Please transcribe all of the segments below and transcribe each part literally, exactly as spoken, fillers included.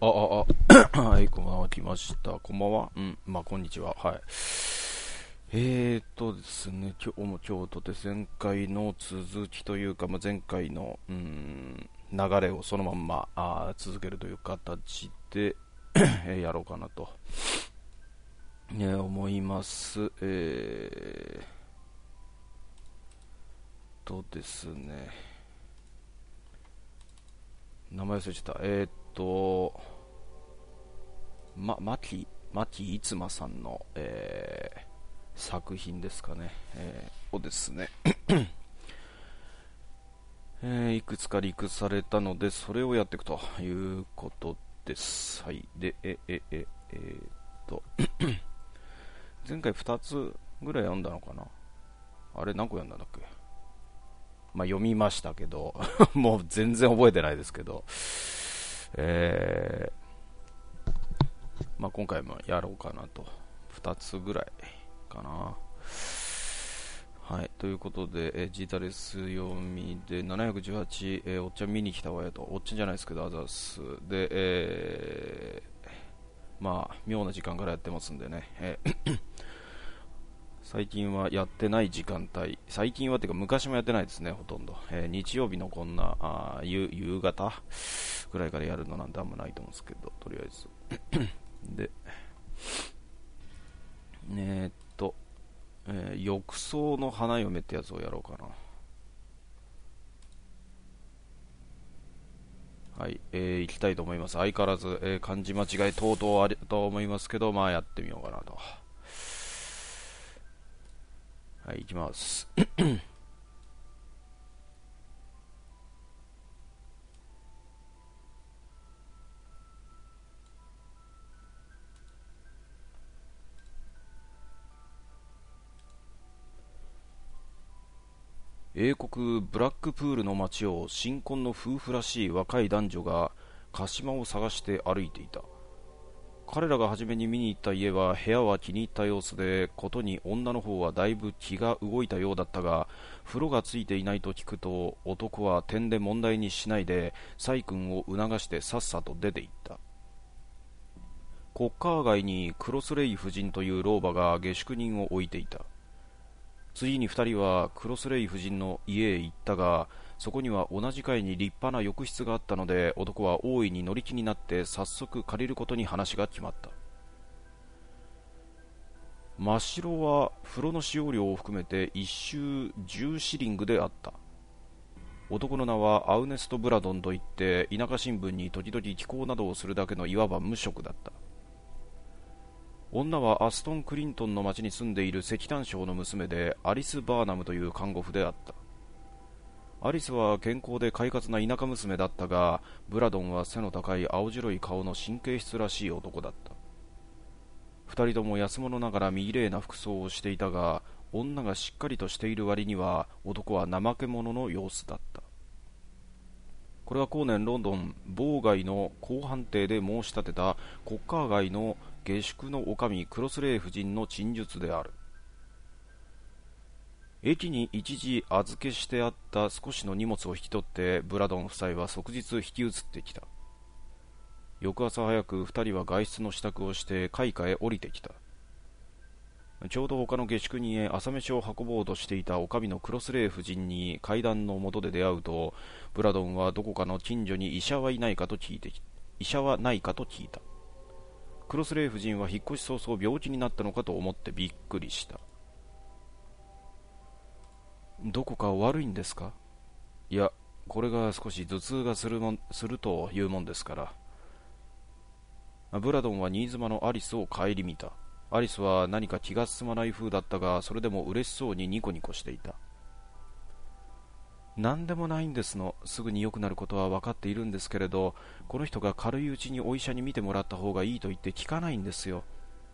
あ、あ、あ、はい、こんばんは、来ました。こんばんは。うん、まあ、こんにちは。はい。えーとですね、今日もちょうどで前回の続きというか、まあ、前回の、うーん、流れをそのまんまあー続けるという形でえーやろうかなと、ね、思います。えーとですね、名前忘れちゃった。えーと、ま、マキ、マキイツマさんの、えー作品ですかね、えーをですね、えーいくつかリークされたので、それをやっていくということです。はい。で、え、え、え、えーっと、前回ふたつぐらい読んだのかな。あれ、何個読んだんだっけ。まあ、読みましたけど、もう全然覚えてないですけど、えー、まあ、今回もやろうかなと。ふたつぐらいかな。はい、ということで、えー、ジータレス読みでななひゃくじゅうはち、えーおっちゃん見に来たわよと、おっちゃんじゃないですけど、アザースで、えー、まあ、妙な時間からやってますんでね、えー最近はやってない時間帯、最近はっていうか昔もやってないですね、ほとんど。えー日曜日のこんなあ夕、夕方ぐらいからやるのなんてあんまないと思うんですけど、とりあえず。で、えーっと、えー浴槽の花嫁ってやつをやろうかな。はい、えー、行きたいと思います。相変わらず、えー漢字間違い等々あると思いますけど、まあやってみようかなと。はい、行きます。英国ブラックプールの街を新婚の夫婦らしい若い男女が鹿島を探して歩いていた。彼らが初めに見に行った家は部屋は気に入った様子で、ことに女の方はだいぶ気が動いたようだったが、風呂がついていないと聞くと、男は点で問題にしないで細君を促してさっさと出て行った。コッカー街にクロスレイ夫人という老婆が下宿人を置いていた。次に二人はクロスレイ夫人の家へ行ったが、そこには同じ階に立派な浴室があったので、男は大いに乗り気になって早速借りることに話が決まった。真っ白は風呂の使用料を含めて一周じゅうシリングであった。男の名はアウネスト・ブラドンといって、田舎新聞に時々寄稿などをするだけのいわば無職だった。女はアストン・クリントンの町に住んでいる石炭商の娘で、アリス・バーナムという看護婦であった。アリスは健康で快活な田舎娘だったが、ブラドンは背の高い青白い顔の神経質らしい男だった。二人とも安物ながら見綺麗な服装をしていたが、女がしっかりとしている割には男は怠け者の様子だった。これは後年ロンドン某街の公判廷で申し立てたコッカー街の下宿の女将クロスレイ夫人の陳述である。駅に一時預けしてあった少しの荷物を引き取ってブラドン夫妻は即日引き移ってきた。翌朝早く二人は外出の支度をして階下へ降りてきた。ちょうど他の下宿人へ朝飯を運ぼうとしていた女将のクロスレイ夫人に階段の下で出会うと、ブラドンはどこかの近所に医者はいないかと聞いてき医者はないかと聞いた。クロスレイ夫人は引っ越し早々病気になったのかと思ってびっくりした。どこか悪いんですか。いや、これが少し頭痛がするもんするというもんですから。ブラドンは新妻のアリスを顧みた。アリスは何か気が進まない風だったが、それでも嬉しそうにニコニコしていた。何でもないんですの。すぐに良くなることは分かっているんですけれど、この人が軽いうちにお医者に診てもらった方がいいと言って聞かないんですよ。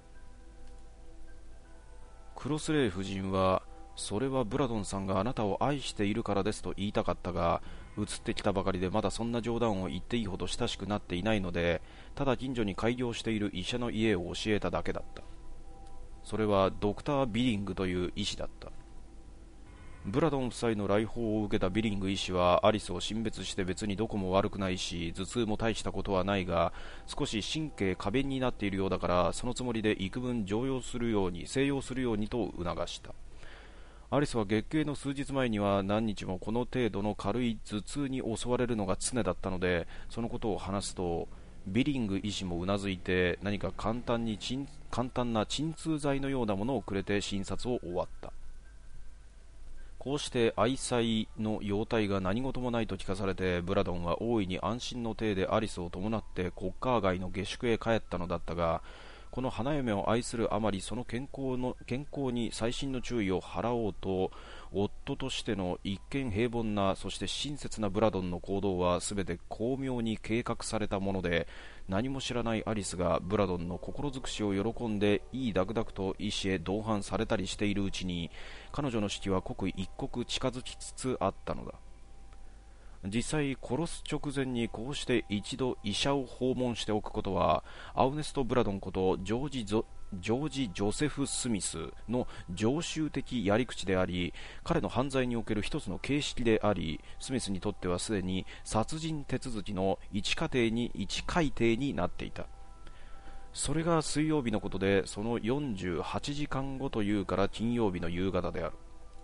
クロスレイ夫人は、それはブラドンさんがあなたを愛しているからですと言いたかったが、移ってきたばかりでまだそんな冗談を言っていいほど親しくなっていないので、ただ近所に開業している医者の家を教えただけだった。それはドクター・ビリングという医師だった。 ブラドン夫妻の来訪を受けたビリング医師はアリスを審別して、別にどこも悪くないし頭痛も大したことはないが、少し神経過敏になっているようだから、そのつもりで幾分常用するように静養するようにと促した。アリスは月経の数日前には何日もこの程度の軽い頭痛に襲われるのが常だったので、そのことを話すとビリング医師もうなずいて、何か簡単に鎮簡単な鎮痛剤のようなものをくれて診察を終わった。こうして愛妻の容体が何事もないと聞かされて、ブラドンは大いに安心の体でアリスを伴ってコッカー街の下宿へ帰ったのだったが、この花嫁を愛するあまり、その健康の健康に細心の注意を払おうと、夫としての一見平凡な、そして親切なブラドンの行動はすべて巧妙に計画されたもので、何も知らないアリスがブラドンの心尽くしを喜んでいいダクダクと医師へ同伴されたりしているうちに、彼女の死期は刻一刻近づきつつあったのだ。実際殺す直前にこうして一度医者を訪問しておくことは、アウネスト・ブラドンことジョージ・ゾジョージ・ジョセフ・スミスの常習的やり口であり、彼の犯罪における一つの形式であり、スミスにとってはすでに殺人手続きの一過程に一改定になっていた。それが水曜日のことで、そのよんじゅうはちじかんごというから金曜日の夕方である。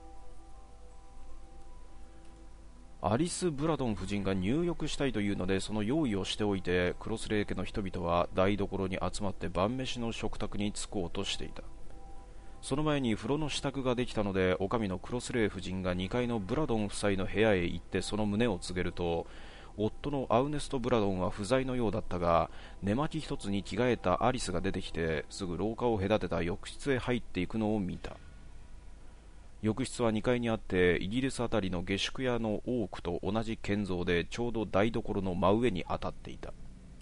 アリス・ブラドン夫人が入浴したいというので、その用意をしておいて、クロスレー家の人々は台所に集まって晩飯の食卓に着こうとしていた。その前に風呂の支度ができたので、女将のクロスレー夫人がにかいのブラドン夫妻の部屋へ行ってその旨を告げると、夫のアウネスト・ブラドンは不在のようだったが、寝巻き一つに着替えたアリスが出てきて、すぐ廊下を隔てた浴室へ入っていくのを見た。浴室はにかいにあって、イギリスあたりの下宿屋の多くと同じ建造で、ちょうど台所の真上に当たっていた。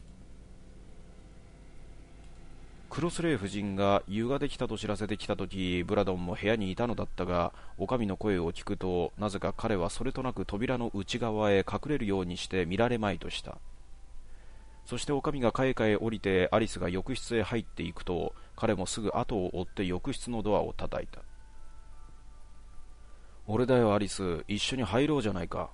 クロスレー夫人が湯ができたと知らせてきたとき、ブラドンも部屋にいたのだったが、女将の声を聞くと、なぜか彼はそれとなく扉の内側へ隠れるようにして見られまいとした。そして女将が階下へ降りてアリスが浴室へ入っていくと、彼もすぐ後を追って浴室のドアを叩いた。俺だよアリス、一緒に入ろうじゃないか。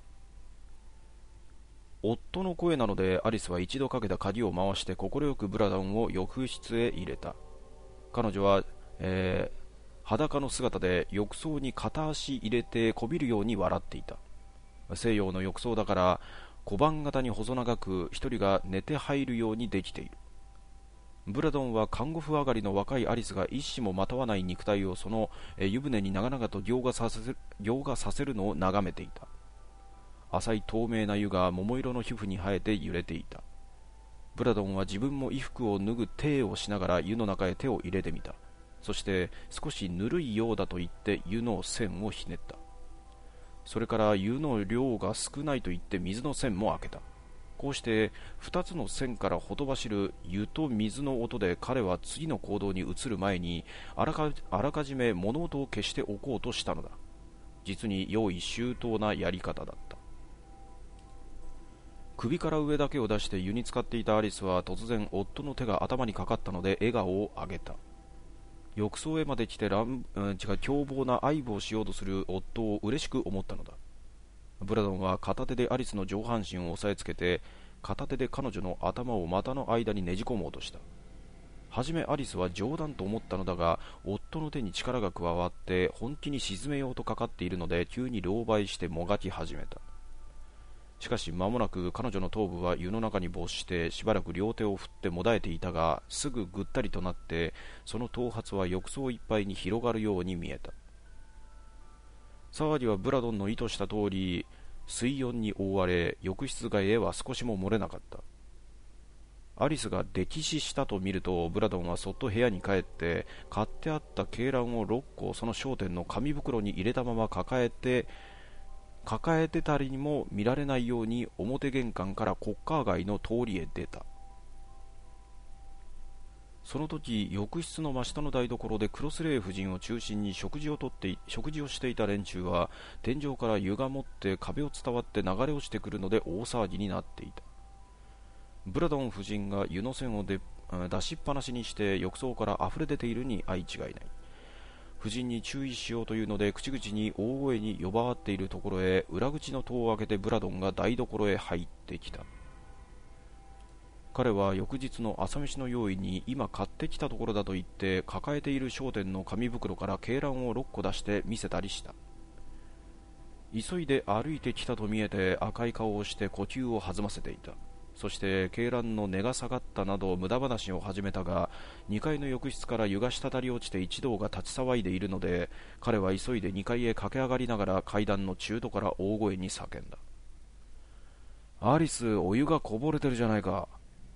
夫の声なので、アリスは一度かけた鍵を回して快くブラドンを浴室へ入れた。彼女は、えー、裸の姿で浴槽に片足入れてこびるように笑っていた。西洋の浴槽だから小判型に細長く、一人が寝て入るようにできている。ブラドンは看護婦上がりの若いアリスが一糸もまとわない肉体をその湯船に長々と凝画させる、凝画させるのを眺めていた。浅い透明な湯が桃色の皮膚に生えて揺れていた。ブラドンは自分も衣服を脱ぐ手をしながら湯の中へ手を入れてみた。そして少しぬるいようだと言って湯の栓をひねった。それから湯の量が少ないと言って水の栓も開けた。こうして二つの線からほとばしる湯と水の音で、彼は次の行動に移る前にあらか、あらかじめ物音を消しておこうとしたのだ。実に用意周到なやり方だった。首から上だけを出して湯に浸かっていたアリスは、突然夫の手が頭にかかったので笑顔を上げた。浴槽へまで来て乱、うん、違う凶暴な愛撫をしようとする夫を嬉しく思ったのだ。ブラドンは片手でアリスの上半身を押さえつけて、片手で彼女の頭を股の間にねじ込もうとした。はじめアリスは冗談と思ったのだが、夫の手に力が加わって本気に沈めようとかかっているので、急に狼狽してもがき始めた。しかし間もなく彼女の頭部は湯の中に没して、しばらく両手を振ってもだえていたが、すぐぐったりとなって、その頭髪は浴槽いっぱいに広がるように見えた。騒ぎはブラドンの意図した通り水温に覆われ、浴室外へは少しも漏れなかった。アリスが溺死したと見ると、ブラドンはそっと部屋に帰って買ってあった鶏卵をろっこその商店の紙袋に入れたまま抱えて抱えてたりにも見られないように、表玄関からコッカー街の通りへ出た。その時、浴室の真下の台所でクロスレー夫人を中心に食事をとって食事をしていた連中は、天井から湯がもって壁を伝わって流れ落ちてくるので大騒ぎになっていた。ブラドン夫人が湯の栓をで出しっぱなしにして浴槽から溢れ出ているに相違いない。 夫人に注意しようというので口々に大声に呼ばわっているところへ裏口の戸を開けてブラドンが台所へ入ってきた。彼は翌日の朝飯の用意に今買ってきたところだと言って抱えている商店の紙袋から鶏卵をろっこ出して見せたりした。急いで歩いてきたと見えて赤い顔をして呼吸を弾ませていた。そして鶏卵の値が下がったなど無駄話を始めたが、にかいの浴室から湯が滴り落ちて一同が立ち騒いでいるので、彼は急いでにかいへ駆け上がりながら階段の中途から大声に叫んだ。アリス、お湯がこぼれてるじゃないか。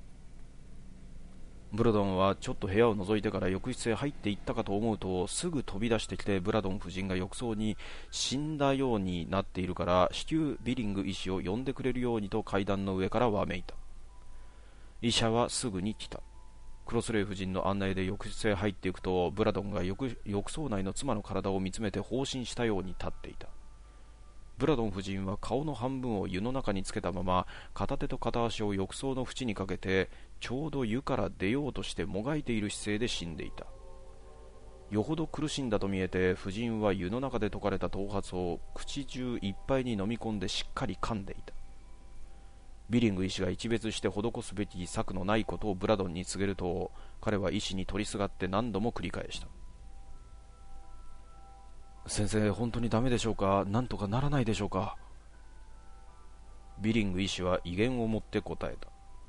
ブラドンはちょっと部屋を覗いてから浴室へ入っていったかと思うと、すぐ飛び出してきてブラドン夫人が浴槽に死んだようになっているから至急ビリング医師を呼んでくれるようにと階段の上からわめいた。医者はすぐに来た。クロスレイ夫人の案内で浴室へ入っていくと、ブラドンが 浴, 浴槽内の妻の体を見つめて放心したように立っていた。ブラドン夫人は顔の半分を湯の中につけたまま片手と片足を浴槽の縁にかけてちょうど湯から出ようとしてもがいている姿勢で死んでいた。よほど苦しんだと見えて夫人は湯の中で溶かれた頭髪を口中いっぱいに飲み込んでしっかり噛んでいた。ビリング医師が一別して施すべき策のないことをブラドンに告げると、彼は医師に取りすがって何度も繰り返した。先生、本当にダメでしょうか。なんとかならないでしょうか。ビリング医師は威厳を持って答えた。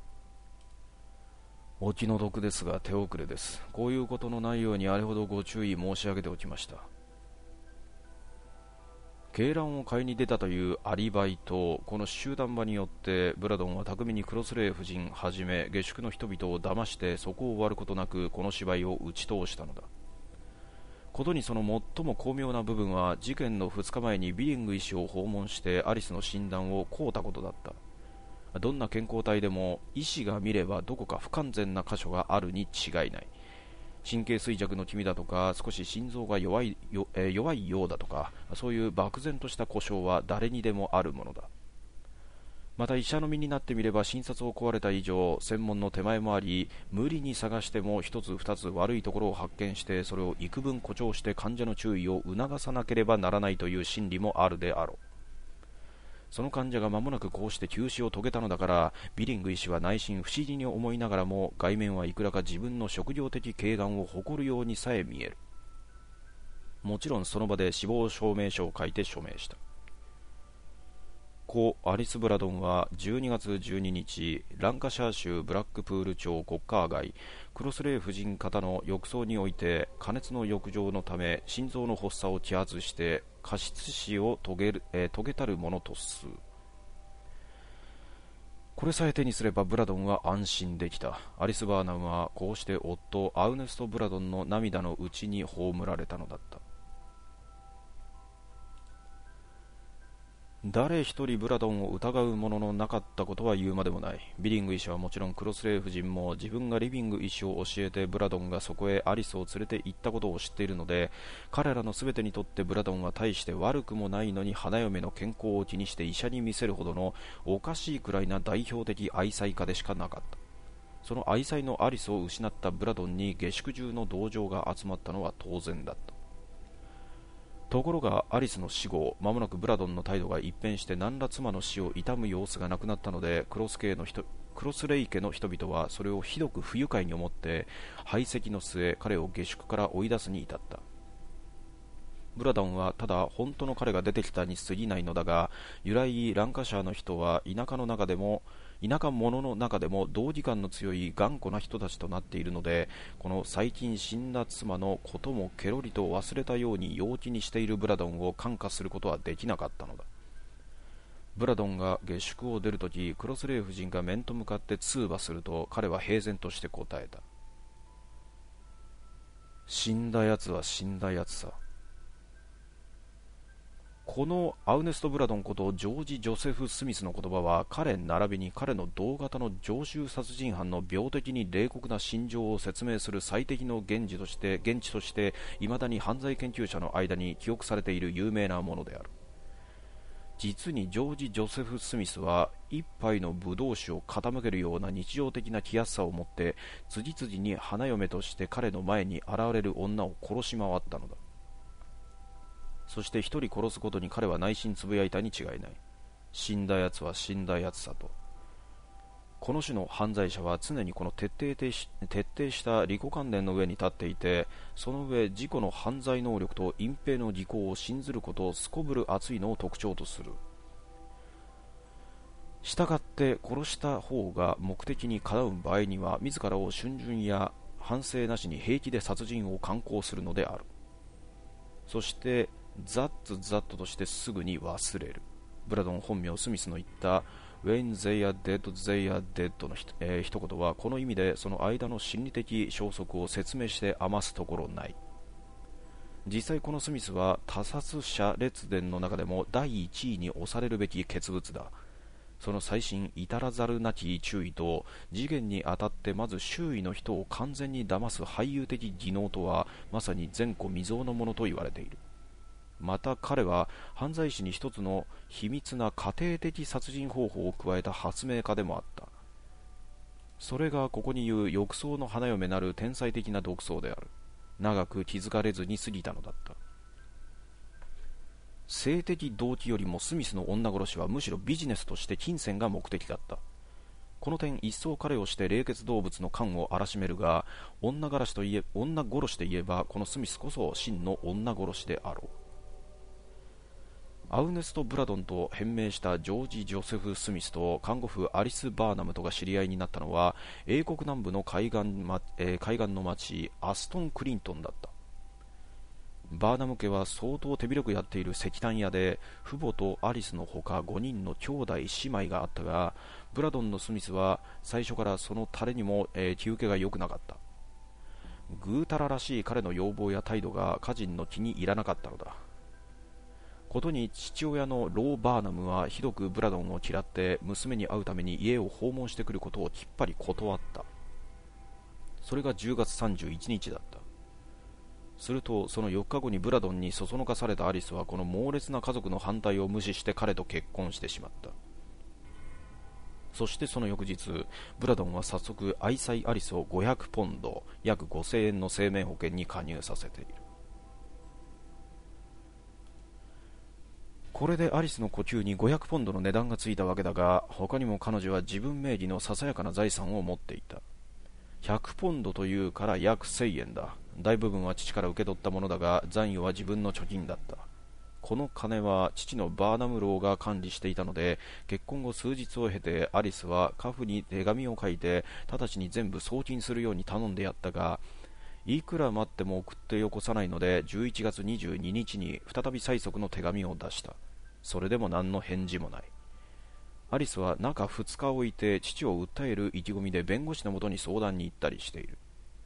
お気の毒ですが手遅れです。こういうことのないようにあれほどご注意申し上げておきました。鶏卵を買いに出たというアリバイとこの集団場によってブラドンは巧みにクロスレイ夫人はじめ下宿の人々を騙してそこを割ることなくこの芝居を打ち通したのだ。ことにその最も巧妙な部分は事件のふつかまえにビリング医師を訪問してアリスの診断を請うたことだった。どんな健康体でも医師が見ればどこか不完全な箇所があるに違いない。神経衰弱の君だとか少し心臓が弱いよ、えー、弱いようだとかそういう漠然とした故障は誰にでもあるものだ。また医者の身になってみれば診察を請われた以上専門の手前もあり、無理に探しても一つ二つ悪いところを発見してそれを幾分誇張して患者の注意を促さなければならないという心理もあるであろう。その患者が間もなくこうして急死を遂げたのだから、ビリング医師は内心不思議に思いながらも外面はいくらか自分の職業的慧眼を誇るようにさえ見える。もちろんその場で死亡証明書を書いて署名した。故アリス・ブラドンはじゅうにがつじゅうににち、ランカシャー州ブラックプール町コッカー街クロスレイ夫人方の浴槽において加熱の浴場のため心臓の発作を揮発して過失死を遂げる、えー、遂げたるものとす。これさえ手にすればブラドンは安心できた。アリス・バーナムはこうして夫アウネスト・ブラドンの涙のうちに葬られたのだった。誰一人ブラドンを疑うもののなかったことは言うまでもない。ビリング医師はもちろんクロスレイ夫人も自分がリビング医師を教えてブラドンがそこへアリスを連れて行ったことを知っているので、彼らの全てにとってブラドンは大して悪くもないのに花嫁の健康を気にして医者に見せるほどのおかしいくらいな代表的愛妻家でしかなかった。その愛妻のアリスを失ったブラドンに下宿中の同情が集まったのは当然だった。ところがアリスの死後、間もなくブラドンの態度が一変して何ら妻の死を悼む様子がなくなったので、クロス系の人クロスレイ家の人々はそれをひどく不愉快に思って排斥の末、彼を下宿から追い出すに至った。ブラドンはただ本当の彼が出てきたに過ぎないのだが、由来ランカシャーの人は田舎の中でも田舎者の中でも道義感の強い頑固な人たちとなっているので、この最近死んだ妻のこともケロリと忘れたように陽気にしているブラドンを感化することはできなかったのだ。ブラドンが下宿を出るとき、クロスレイ夫人が面と向かって通話すると、彼は平然として答えた。死んだやつは死んだやつさ。このアウネスト・ブラドンことジョージ・ジョセフ・スミスの言葉は、彼並びに彼の同型の常習殺人犯の病的に冷酷な心情を説明する最適の現地として現地として未だに犯罪研究者の間に記憶されている有名なものである。実にジョージ・ジョセフ・スミスは一杯のブドウ酒を傾けるような日常的な気安さを持って次々に花嫁として彼の前に現れる女を殺し回ったのだ。 そして一人殺すことに彼は内心つぶやいたに違いない。死んだ奴は死んだ奴さと。この種の犯罪者は常にこの徹底的し徹底した利己観念の上に立っていて、その上自己の犯罪能力と隠蔽の技巧を信ずることをすこぶる熱いのを特徴とする。したがって殺した方が目的にかなう場合には、自らを逡巡や反省なしに平気で殺人を敢行するのである。そしてザッツザットとしてすぐに忘れる。ブラドン本名スミスの言ったWhen they are dead, they are dead のひ、えー、一言はこの意味でその間の心理的消息を説明して余すところない。実際このスミスは他殺者列伝の中でもだいいちいに推されるべき傑物だ。その細心至らざるなき注意と次元にあたってまず周囲の人を完全に騙す俳優的技能とはまさに前古未曾有のものと言われている。また彼は犯罪史に一つの秘密な家庭的殺人方法を加えた発明家でもあった。それがここに言う浴槽の花嫁なる天才的な独創である。長く気づかれずに過ぎたのだった。性的動機よりもスミスの女殺しはむしろビジネスとして金銭が目的だった。この点一層彼をして冷血動物の感を荒らしめるが、女殺しといえ女殺しで言えばこのスミスこそ真の女殺しであろう。アウネスト・ブラドンと変名したジョージ・ジョセフ・スミスと看護婦アリス・バーナムとが知り合いになったのは英国南部の海岸、まえー、海岸の町アストン・クリントンだった。バーナム家は相当手広くやっている石炭屋で、父母とアリスのほかごにんの兄弟姉妹があったが、ブラドンのスミスは最初からそのタレにも、えー、気受けが良くなかった。ぐうたららしい彼の要望や態度が家人の気に入らなかったのだ。ことに父親のロー・バーナムはひどくブラドンを嫌って娘に会うために家を訪問してくることをきっぱり断った。それがじゅうがつさんじゅういちにちだった。するとそのよっかごにブラドンにそそのかされたアリスはこの猛烈な家族の反対を無視して彼と結婚してしまった。そしてその翌日ブラドンは早速愛妻アリスをごひゃくポンド約ごせんえんの生命保険に加入させている。これでアリスの呼吸にごひゃくポンドの値段がついたわけだが、他にも彼女は自分名義のささやかな財産を持っていた。ひゃくポンドというから約せんえんだ。大部分は父から受け取ったものだが、残余は自分の貯金だった。この金は父のバーナムローが管理していたので、結婚後数日を経てアリスはカフに手紙を書いて直ちに全部送金するように頼んでやったが、いくら待っても送ってよこさないのでじゅういちがつにじゅうににちに再び催促の手紙を出した。それでも何の返事もない。アリスは中ふつか置いて父を訴える意気込みで弁護士のもとに相談に行ったりしている。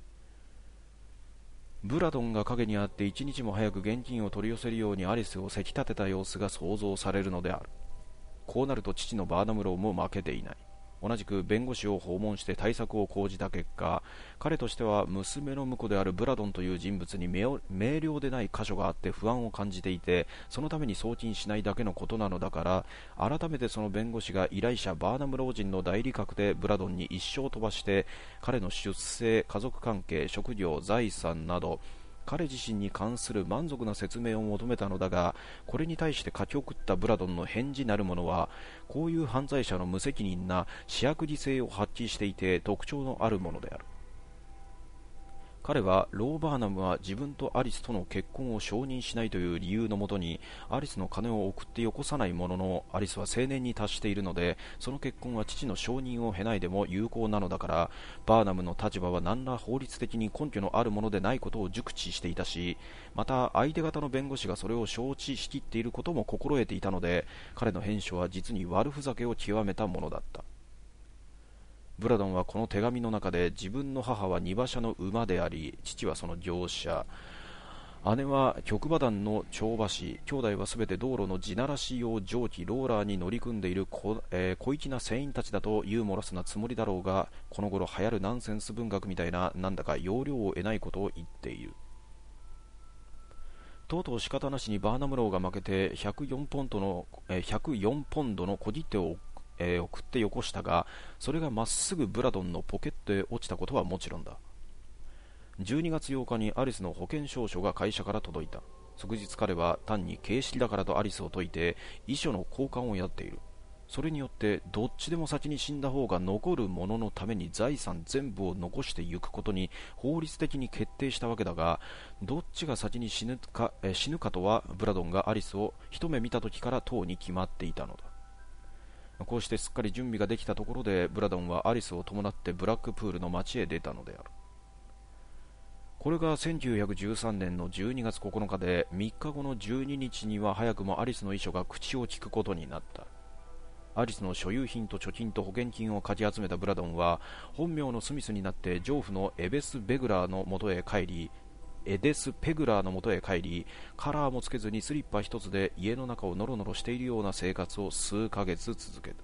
ブラドンが陰にあって一日も早く現金を取り寄せるようにアリスをせき立てた様子が想像されるのである。こうなると父のバーナムローも負けていない。同じく弁護士を訪問して対策を講じた結果、彼としては娘の婿であるブラドンという人物に明瞭でない箇所があって不安を感じていて、そのために送金しないだけのことなのだから、改めてその弁護士が依頼者バーナム老人の代理格でブラドンに一生飛ばして彼の出生、家族関係、職業、財産など彼自身に関する満足な説明を求めたのだが、これに対して書き送ったブラドンの返事なるものは、こういう犯罪者の無責任な私悪事性を発揮していて特徴のあるものである。彼はローバーナムは自分とアリスとの結婚を承認しないという理由のもとにアリスの金を送ってよこさないものの、アリスは成年に達しているのでその結婚は父の承認を経ないでも有効なのだから、バーナムの立場は何ら法律的に根拠のあるものでないことを熟知していたし、また相手方の弁護士がそれを承知しきっていることも心得ていたので、彼の返書は実に悪ふざけを極めたものだった。ブラドンはこの手紙の中で、自分の母は荷馬車の馬であり父はその業者、姉は局馬団の帳馬師、兄弟はすべて道路の地ならし用蒸気ローラーに乗り組んでいる小、えー、小粋な船員たちだとユーモラスなつもりだろうが、この頃流行るナンセンス文学みたいななんだか要領を得ないことを言っている。とうとう仕方なしにバーナムローが負けてひゃくよんポンドの、えー、ひゃくよんポンドの小切手をえー、送ってよこしたが、それがまっすぐブラドンのポケットへ落ちたことはもちろんだ。じゅうにがつようかにアリスの保険証書が会社から届いた。 即日彼は単に形式だからとアリスを解いて遺書の交換をやっている。それによってどっちでも先に死んだ方が残る者のために財産全部を残してゆくことに法律的に決定したわけだが、どっちが先に死ぬか、え死ぬかとはブラドンがアリスを一目見た時からとうに決まっていたのだ。こうしてすっかり準備ができたところで、ブラドンはアリスを伴ってブラックプールの町へ出たのである。これがせんきゅうひゃくじゅうさんねんのじゅうにがつここのかで、みっかごのじゅうににちには早くもアリスの遺書が口を聞くことになった。アリスの所有品と貯金と保険金をかき集めたブラドンは、本名のスミスになって丈夫のエベス・ベグラーの元へ帰り、エデス・ペグラーの元へ帰り、カラーもつけずにスリッパ一つで家の中をノロノロしているような生活を数ヶ月続けた。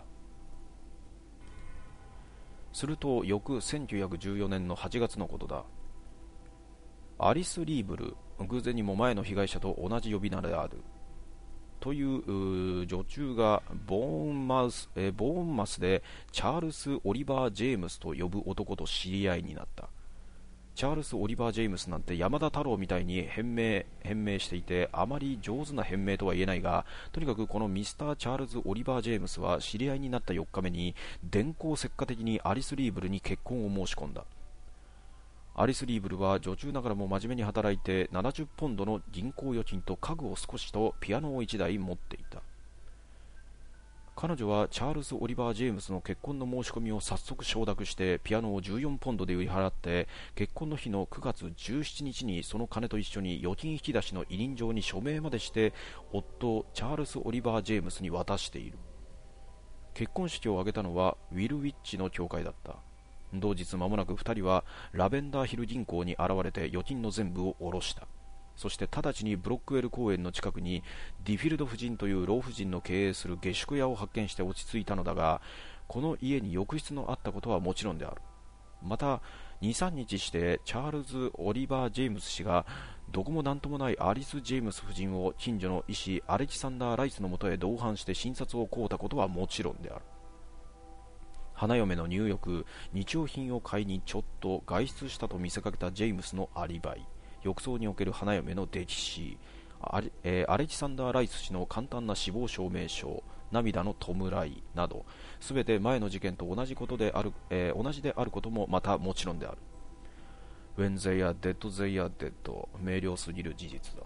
すると翌せんきゅうひゃくじゅうよねんのはちがつのことだ。アリス・リーブル、偶然にも前の被害者と同じ呼び名であるという女中がボーンマウス、えー、ボーンマスでチャールス・オリバー・ジェームスと呼ぶ男と知り合いになった。チャールス・オリバー・ジェームスなんて山田太郎みたいに変名、変名していて、あまり上手な変名とは言えないが、とにかくこのミスター・チャールズ・オリバー・ジェームスは知り合いになったよっかめに電光石火的にアリス・リーブルに結婚を申し込んだ。アリス・リーブルは女中ながらも真面目に働いてななじゅうポンドの銀行預金と家具を少しとピアノをいちだい持っていた。彼女はチャールズ・オリバー・ジェームスの結婚の申し込みを早速承諾してピアノをじゅうよんポンドで売り払って、結婚の日のくがつじゅうしちにちにその金と一緒に預金引き出しの委任状に署名までして夫チャールズ・オリバー・ジェームスに渡している。結婚式を挙げたのはウィルウィッチの教会だった。同日間もなくふたりはラベンダーヒル銀行に現れて預金の全部を下ろした。そして直ちにブロックウェル公園の近くにディフィルド夫人という老婦人の経営する下宿屋を発見して落ち着いたのだが、この家に浴室のあったことはもちろんである。また にさんにちしてチャールズ・オリバー・ジェームス氏がどこもなんともないアリス・ジェームス夫人を近所の医師アレキサンダー・ライスのもとへ同伴して診察を請うたことはもちろんである。花嫁の入浴、日用品を買いにちょっと外出したと見せかけたジェームスのアリバイ、浴槽における花嫁の溺死、アレ、えー、アレキサンダー・ライス氏の簡単な死亡証明書、涙の弔いなど、すべて前の事件と同じことである、えー、同じであることもまたもちろんである。When they are dead, they are dead。明瞭すぎる事実だ。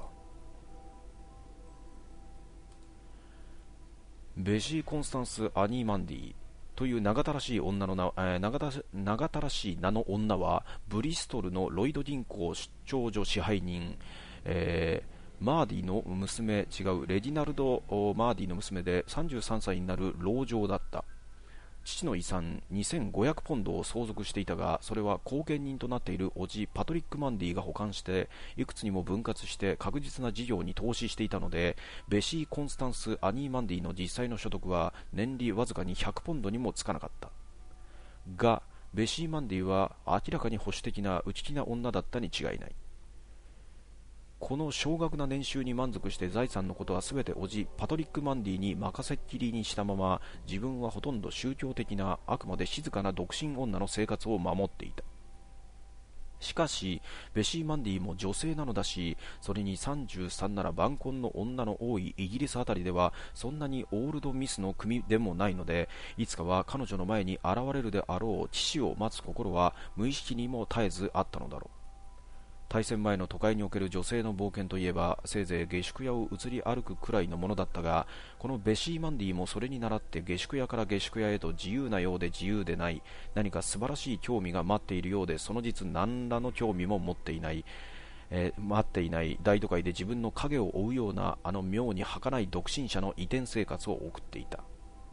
ベシー・コンスタンス・アニー・マンディという長たらしい女の名、えー、長た長たらしい名の女はブリストルのロイド銀行出張所支配人、えー、マーディの娘違うレディナルド・マーディの娘でさんじゅうさんさいになる老女だった。父の遺産にせんごひゃくポンドを相続していたが、それは後見人となっている叔父パトリック・マンディが保管していくつにも分割して確実な事業に投資していたので、ベシー・コンスタンス・アニー・マンディの実際の所得は年利わずかにひゃくポンドにもつかなかった。がベシー・マンディは明らかに保守的な内気な女だったに違いない。この少額な年収に満足して財産のことはすべて叔父パトリック・マンディに任せっきりにしたまま、自分はほとんど宗教的なあくまで静かな独身女の生活を守っていた。しかしベシー・マンディも女性なのだし、それにさんじゅうさんなら晩婚の女の多いイギリスあたりではそんなにオールドミスの組でもないので、いつかは彼女の前に現れるであろう父を待つ心は無意識にも絶えずあったのだろう。大戦前の都会における女性の冒険といえば、せいぜい下宿屋を移り歩くくらいのものだったが、このベシー・マンディもそれに倣って下宿屋から下宿屋へと自由なようで自由でない、何か素晴らしい興味が待っているようで、その実何らの興味も持っていない、えー、待っていない大都会で自分の影を追うようなあの妙に儚い独身者の移転生活を送っていた。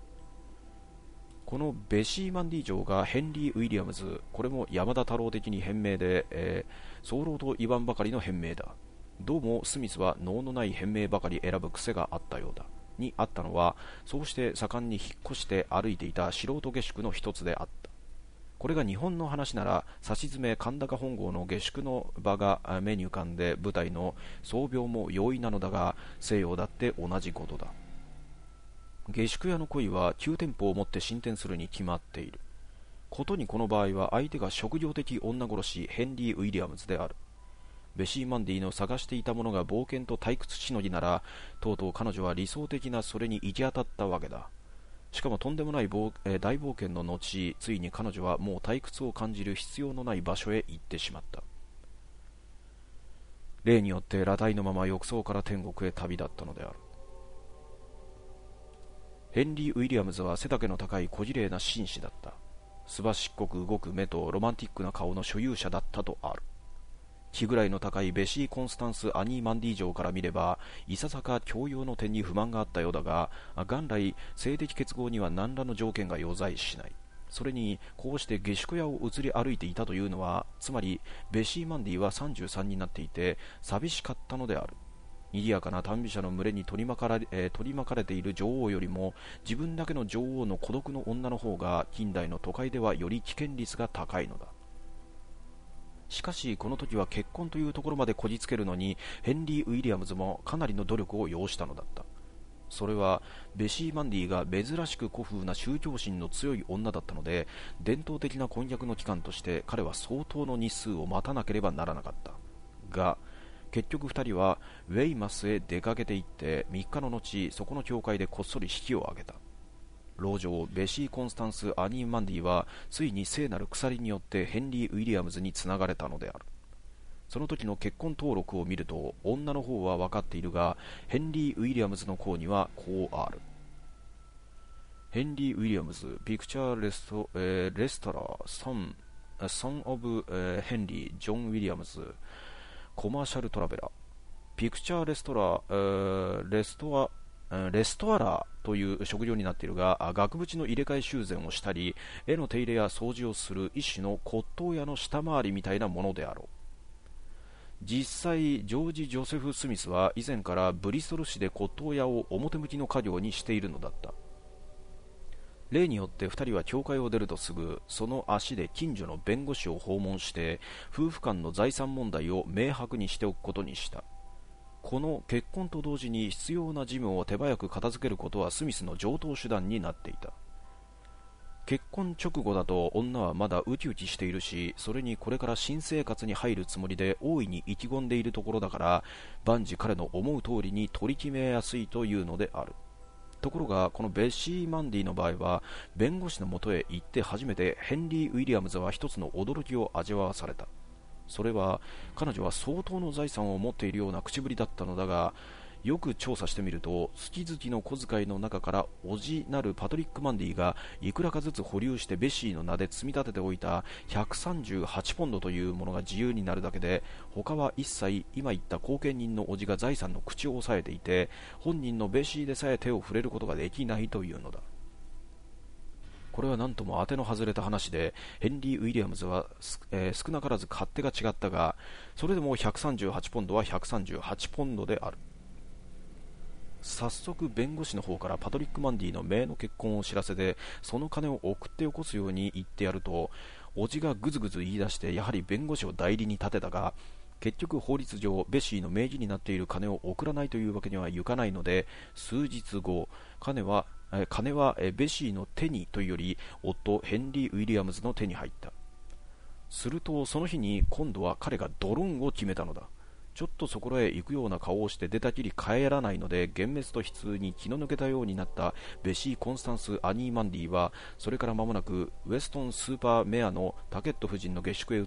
このベシー・マンディ城がヘンリー・ウィリアムズ、これも山田太郎的に変名で、えー、早漏と言わんばかりの変名だ。どうもスミスは能のない変名ばかり選ぶ癖があったようだ。にあったのは、そうして盛んに引っ越して歩いていた素人下宿の一つであった。これが日本の話なら、さしずめ神高本郷の下宿の場が目に浮かんで舞台の宗病も容易なのだが、西洋だって同じことだ。下宿屋の恋はきゅう店舗をもって進展するに決まっていることに、この場合は相手が職業的女殺しヘンリー・ウィリアムズである。 ベシー・マンディの探していたものが冒険と退屈しのぎなら、とうとう彼女は理想的なそれに行き当たったわけだ。しかもとんでもない冒、えー大冒険の後、ついに彼女はもう退屈を感じる必要のない場所へ行ってしまった。例によって裸体のまま浴槽から天国へ旅立ったのである。ヘンリー・ウィリアムズは背丈の高い小綺麗な紳士だった。すばしっこく動く目とロマンティックな顔の所有者だったとある。気ぐらいの高いベシー・コンスタンス・アニー・マンディ城から見れば、いささか教養の点に不満があったようだが、元来性的結合には何らの条件が余罪しない。それにこうして下宿屋を移り歩いていたというのは、つまりベシー・マンディはさんじゅうさんになっていて寂しかったのである。賑やかな短美者の群れに取り巻かれ、えー取り巻かれている女王よりも、自分だけの女王の孤独の女の方が近代の都会ではより危険率が高いのだ。しかしこの時は結婚というところまでこじつけるのに、ヘンリー・ウィリアムズもかなりの努力を要したのだった。それはベシー・マンディが珍しく古風な宗教心の強い女だったので、伝統的な婚約の期間として彼は相当の日数を待たなければならなかった。が結局ふたりはウェイマスへ出かけていって、みっかの後、そこの教会でこっそり式を挙げた。老女ベシー・コンスタンス・アニー・マンディはついに聖なる鎖によってヘンリー・ウィリアムズにつながれたのである。その時の結婚登録を見ると、女の方は分かっているが、ヘンリー・ウィリアムズの項にはこうある。ヘンリー・ウィリアムズ、ピクチャーレスト、えーレストラー、ソン、ソン・オブ、えーヘンリー・ジョン・ウィリアムズ、コマーシャルトラベラー、ピクチャーレストラー、えーレストア、えーレストアラーという職業になっているが、額縁の入れ替え修繕をしたり、絵の手入れや掃除をする一種の骨董屋の下回りみたいなものであろう。実際、ジョージ・ジョセフ・スミスは以前からブリストル市で骨董屋を表向きの家業にしているのだった。例によってふたりは教会を出るとすぐ、その足で近所の弁護士を訪問して、夫婦間の財産問題を明白にしておくことにした。この結婚と同時に必要な事務を手早く片付けることはスミスの常套手段になっていた。結婚直後だと女はまだウキウキしているし、それにこれから新生活に入るつもりで大いに意気込んでいるところだから、万事彼の思う通りに取り決めやすいというのである。ところがこのベッシー・マンディの場合は、弁護士のもとへ行って初めてヘンリー・ウィリアムズは一つの驚きを味わわされた。それは彼女は相当の財産を持っているような口ぶりだったのだが、よく調査してみると、月々の小遣いの中から叔父なるパトリック・マンディがいくらかずつ保留してベシーの名で積み立てておいたひゃくさんじゅうはちポンドというものが自由になるだけで、他は一切今言った後見人の叔父が財産の口を押さえていて、本人のベシーでさえ手を触れることができないというのだ。これは何とも当ての外れた話で、ヘンリー・ウィリアムズは、えー少なからず勝手が違ったが、それでもひゃくさんじゅうはちポンドはひゃくさんじゅうはちポンドである。早速弁護士の方からパトリック・マンディの姪の結婚を知らせて、その金を送ってよこすように言ってやると、叔父がぐずぐず言い出して、やはり弁護士を代理に立てたが、結局法律上ベシーの名義になっている金を送らないというわけにはいかないので、数日後、金はえ金はえベシーの手にというより、夫ヘンリー・ウィリアムズの手に入った。するとその日に今度は彼がドローンを決めたのだ。ちょっとそこらへ行くような顔をして出たきり帰らないので、幻滅と悲痛に気の抜けたようになったベシー・コンスタンス・アニー・マンディは、それから間もなくウェストン・スーパーメアのタケット夫人の下宿へ移って、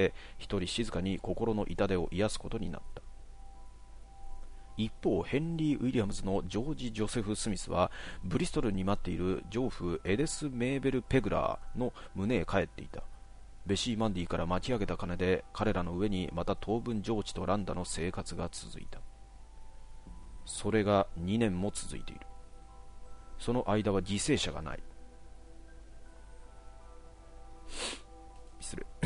一人静かに心の痛手を癒すことになった。一方、ヘンリー・ウィリアムズのジョージ・ジョセフ・スミスは、ブリストルに待っている丈夫エデス・メーベル・ペグラーの胸へ帰っていた。ベシー・マンディから巻き上げた金で、彼らの上にまた当分上智とランダの生活が続いた。それがにねんも続いている。その間は犠牲者がない。失礼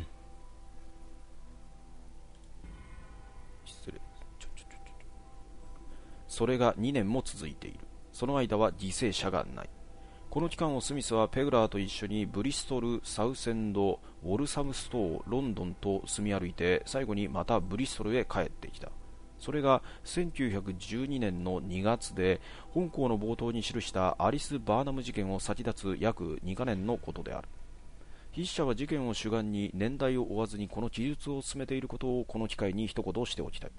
失礼ちょちょちょちょそれがにねんも続いている。その間は犠牲者がない。この期間をスミスはペグラーと一緒にブリストル、サウセンド、ウォルサムストー、ロンドンと住み歩いて、最後にまたブリストルへ帰ってきた。それがせんきゅうひゃくじゅうにねんのにがつで、本項の冒頭に記したアリス・バーナム事件を先立つ約にかげつのことである。 筆者は事件を主眼に年代を追わずにこの記述を進めていることをこの機会に一言しておきたい。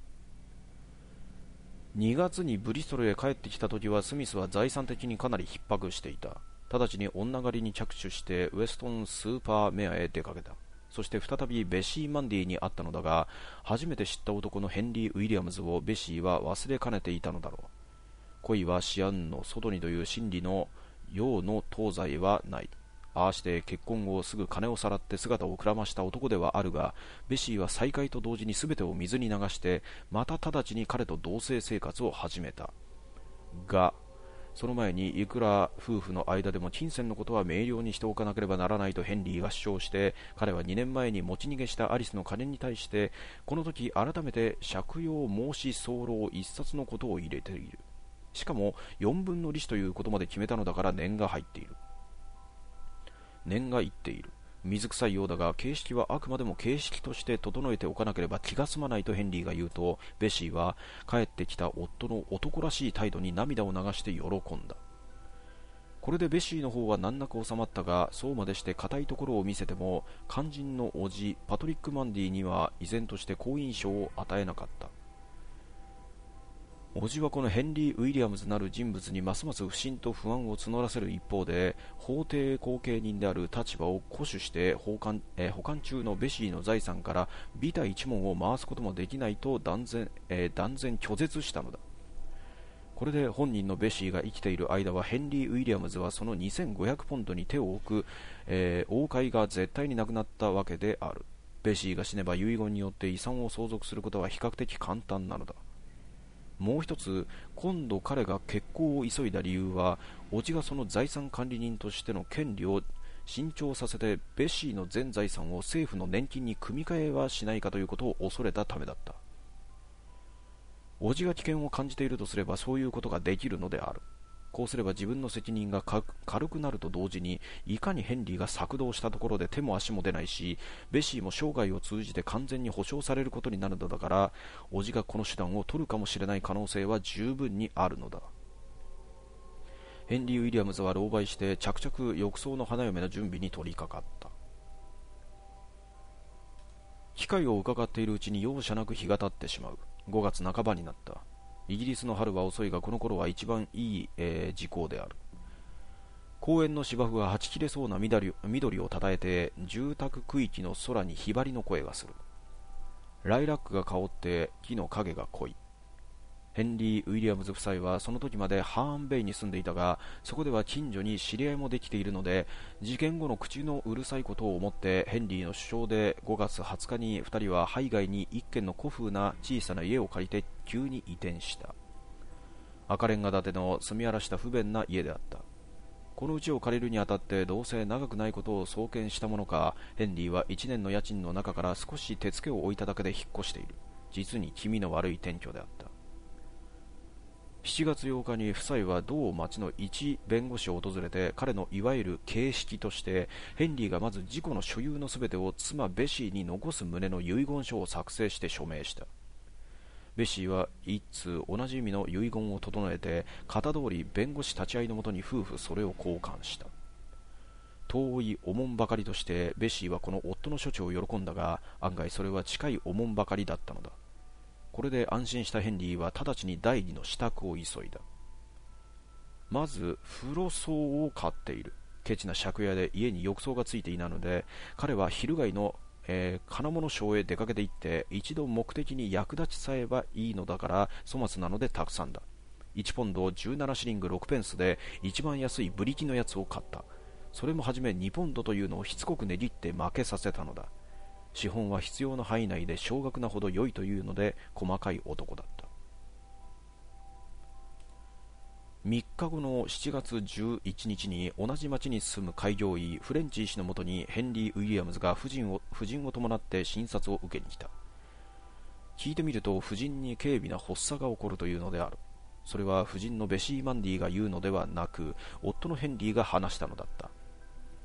にがつにブリストルへ帰ってきた時はスミスは財産的にかなり逼迫していた。直ちに女狩りに着手してウェストンスーパーメアへ出かけた。そして再びベシー・マンディに会ったのだが、初めて知った男のヘンリー・ウィリアムズをベシーは忘れかねていたのだろう。恋は思案の外にという真理の陽の東西はない。ああして結婚後すぐ金をさらって姿をくらました男ではあるが、ベシーは再会と同時に全てを水に流してまた直ちに彼と同棲生活を始めた。がその前にいくら夫婦の間でも金銭のことは明瞭にしておかなければならないとヘンリーが主張して、彼はにねんまえに持ち逃げしたアリスの金に対してこの時改めて借用申し候一冊のことを入れている。しかもよんぶんの利子ということまで決めたのだから念が入っている。念が言っている。水臭いようだが形式はあくまでも形式として整えておかなければ気が済まないとヘンリーが言うと、ベシーは帰ってきた夫の男らしい態度に涙を流して喜んだ。これでベシーの方は難なく収まったが、そうまでして固いところを見せても肝心の叔父パトリック・マンディには依然として好印象を与えなかった。叔父はこのヘンリー・ウィリアムズなる人物にますます不信と不安を募らせる一方で、法定後継人である立場を固守して保管、えー、保管中のベシーの財産からビタ一文を回すこともできないと断然、えー、断然拒絶したのだ。これで本人のベシーが生きている間はヘンリー・ウィリアムズはそのにせんごひゃくポンドに手を置く、えー、王位が絶対になくなったわけである。ベシーが死ねば遺言によって遺産を相続することは比較的簡単なのだ。もう一つ、今度彼が結婚を急いだ理由は、叔父がその財産管理人としての権利を伸長させてベシーの全財産を政府の年金に組み換えはしないかということを恐れたためだった。叔父が危険を感じているとすればそういうことができるのである。こうすれば自分の責任が軽くなると同時に、いかにヘンリーが策動したところで手も足も出ないし、ベシーも生涯を通じて完全に保証されることになるのだから、叔父がこの手段を取るかもしれない可能性は十分にあるのだ。ヘンリー・ウィリアムズは狼狽して着々浴槽の花嫁の準備に取り掛かった。機会を伺っているうちに容赦なく日が経ってしまう。ごがつなかばになった。イギリスの春は遅いがこの頃は一番いい、えー、時効である。公園の芝生がはち切れそうな緑、緑をたたえて住宅区域の空にひばりの声がする。ライラックが香って木の影が濃い。ヘンリー・ウィリアムズ夫妻はその時までハーンベイに住んでいたが、そこでは近所に知り合いもできているので、事件後の口のうるさいことを思ってヘンリーの主張でごがつはつかにふたりはハイ街に一軒の古風な小さな家を借りて急に移転した。赤レンガ建ての住み荒らした不便な家であった。この家を借りるにあたってどうせ長くないことを創建したものか、ヘンリーはいちねんの家賃の中から少し手付けを置いただけで引っ越している。実に気味の悪い転居であった。しちがつようかに夫妻は同町の一弁護士を訪れて、彼のいわゆる形式としてヘンリーがまず自己の所有のすべてを妻ベシーに残す旨の遺言書を作成して署名した。ベシーは一通同じ意味の遺言を整えて、型通り弁護士立ち会いのもとに夫婦それを交換した。遠いおもんばかりとしてベシーはこの夫の処置を喜んだが、案外それは近いおもんばかりだったのだ。これで安心したヘンリーは直ちに第二の支度を急いだ。まず風呂槽を買っている。ケチな借家で家に浴槽がついていないので、彼は昼街の、えー、金物商へ出かけて行って、一度目的に役立ちさえばいいのだから粗末なのでたくさんだ。いちポンドじゅうななシリングろくペンスで一番安いブリキのやつを買った。それもはじめにポンドというのをしつこくねじって負けさせたのだ。資本は必要な範囲内で少額なほど良いというので細かい男だった。みっかごのしちがつじゅういちにちに同じ町に住む開業医フレンチ医師のもとにヘンリー・ウィリアムズが夫人を、夫人を伴って診察を受けに来た。聞いてみると夫人に軽微な発作が起こるというのである。それは夫人のベシー・マンディが言うのではなく、夫のヘンリーが話したのだった。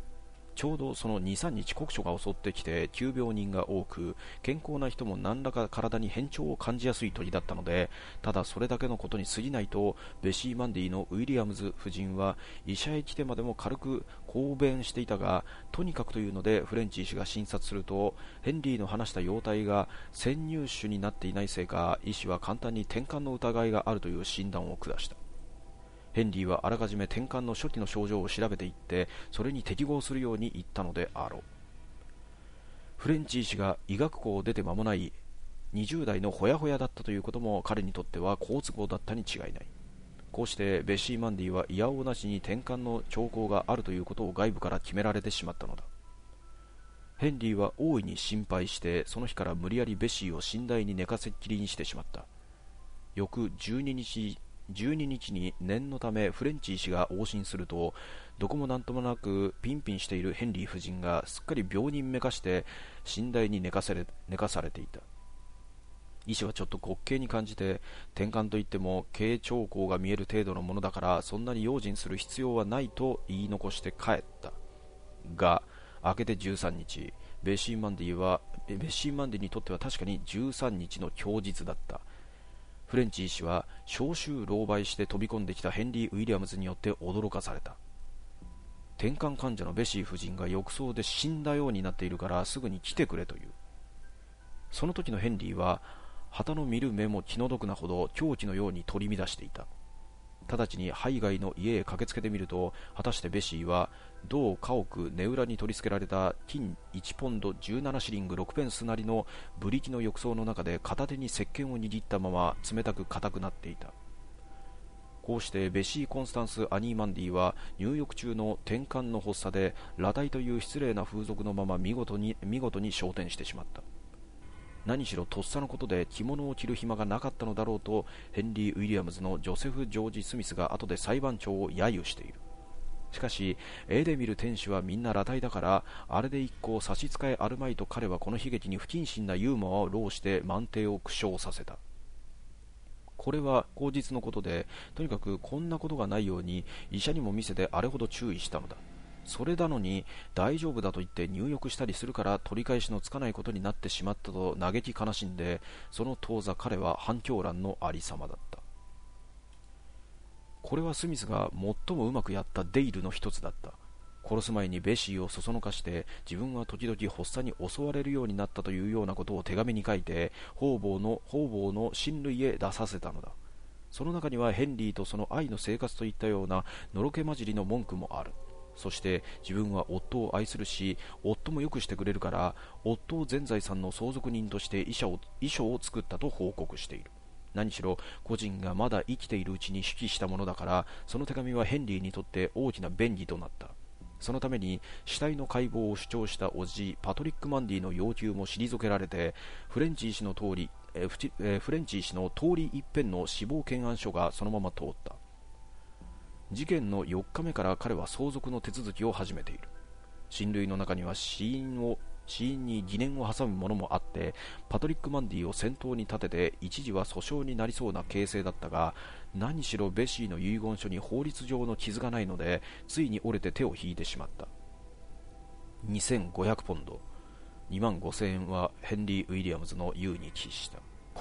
ちょうどそのに、さんにち酷暑が襲ってきて急病人が多く、健康な人も何らか体に変調を感じやすい時だったので、ただそれだけのことに過ぎないとベシー・マンディのウィリアムズ夫人は医者へ来てまでも軽く抗弁していたが、とにかくというのでフレンチ医師が診察すると、ヘンリーの話した容体が先入種になっていないせいか、医師は簡単に転換の疑いがあるという診断を下した。ヘンリーはあらかじめ転換の初期の症状を調べていって、それに適合するように言ったのであろう。フレンチ医師が医学校を出て間もないにじゅう代のホヤホヤだったということも彼にとっては好都合だったに違いない。こうしてベッシー・マンディはいやおうなしに転換の兆候があるということを外部から決められてしまったのだ。ヘンリーは大いに心配して、その日から無理やりベッシーを寝台に寝かせっきりにしてしまった。翌じゅうににちじゅうににちに念のためフレンチ医師が往診すると、どこもなんともなくピンピンしているヘンリー夫人がすっかり病人めかして寝台に寝かせれ寝かされていた。医師はちょっと滑稽に感じて、転換といっても経兆候が見える程度のものだからそんなに用心する必要はないと言い残して帰った。が明けてじゅうさんにち、ベッシー・マンディはベッシー・マンディにとっては確かにじゅうさんにちの供日だった。フレンチ医師は召集狼狽して飛び込んできたヘンリー・ウィリアムズによって驚かされた。転換患者のベシー夫人が浴槽で死んだようになっているからすぐに来てくれという。その時のヘンリーは旗の見る目も気の毒なほど狂気のように取り乱していた。直ちにハイガイの家へ駆けつけてみると、果たしてベシーは銅家屋根裏に取り付けられた金いちポンドじゅうななシリングろくペンスなりのブリキの浴槽の中で片手に石鹸を握ったまま冷たく硬くなっていた。こうしてベシー・コンスタンス・アニー・マンディは入浴中の転換の発作で裸体という失礼な風俗のまま見事に見事に昇天してしまった。何しろとっさのことで着物を着る暇がなかったのだろうと、ヘンリー・ウィリアムズのジョセフ・ジョージ・スミスが後で裁判長を揶揄している。しかし絵で見る天使はみんな裸体だから、あれで一向差し支えあるまいと彼はこの悲劇に不謹慎なユーモアを浪して満点を苦笑させた。これは口実のことで、とにかくこんなことがないように医者にも見せてあれほど注意したのだ。それなのに大丈夫だと言って入浴したりするから取り返しのつかないことになってしまったと嘆き悲しんで、その当座彼は反響乱のありさまだった。これはスミスが最もうまくやったデイルの一つだった。殺す前にベシーをそそのかして自分は時々発作に襲われるようになったというようなことを手紙に書いて方々の方々の親類へ出させたのだ。その中にはヘンリーとその愛の生活といったようなのろけ混じりの文句もある。そして自分は夫を愛するし、夫もよくしてくれるから夫を全財産の相続人として遺書を遺書を作ったと報告している。何しろ個人がまだ生きているうちに手記したものだから、その手紙はヘンリーにとって大きな便宜となった。そのために死体の解剖を主張した叔父パトリック・マンディの要求も退けられて、フレンチ医師の通りえフチえフレンチ医師の通り一遍の死亡検案書がそのまま通った。事件のよっかめから彼は相続の手続きを始めている。親類の中には死因を死因に疑念を挟むものもあって、パトリック・マンディを先頭に立てて一時は訴訟になりそうな形勢だったが、何しろベシーの遺言書に法律上の傷がないので、ついに折れて手を引いてしまった。にせんごひゃくポンド、にまんごせんえんはヘンリー・ウィリアムズの優に帰した。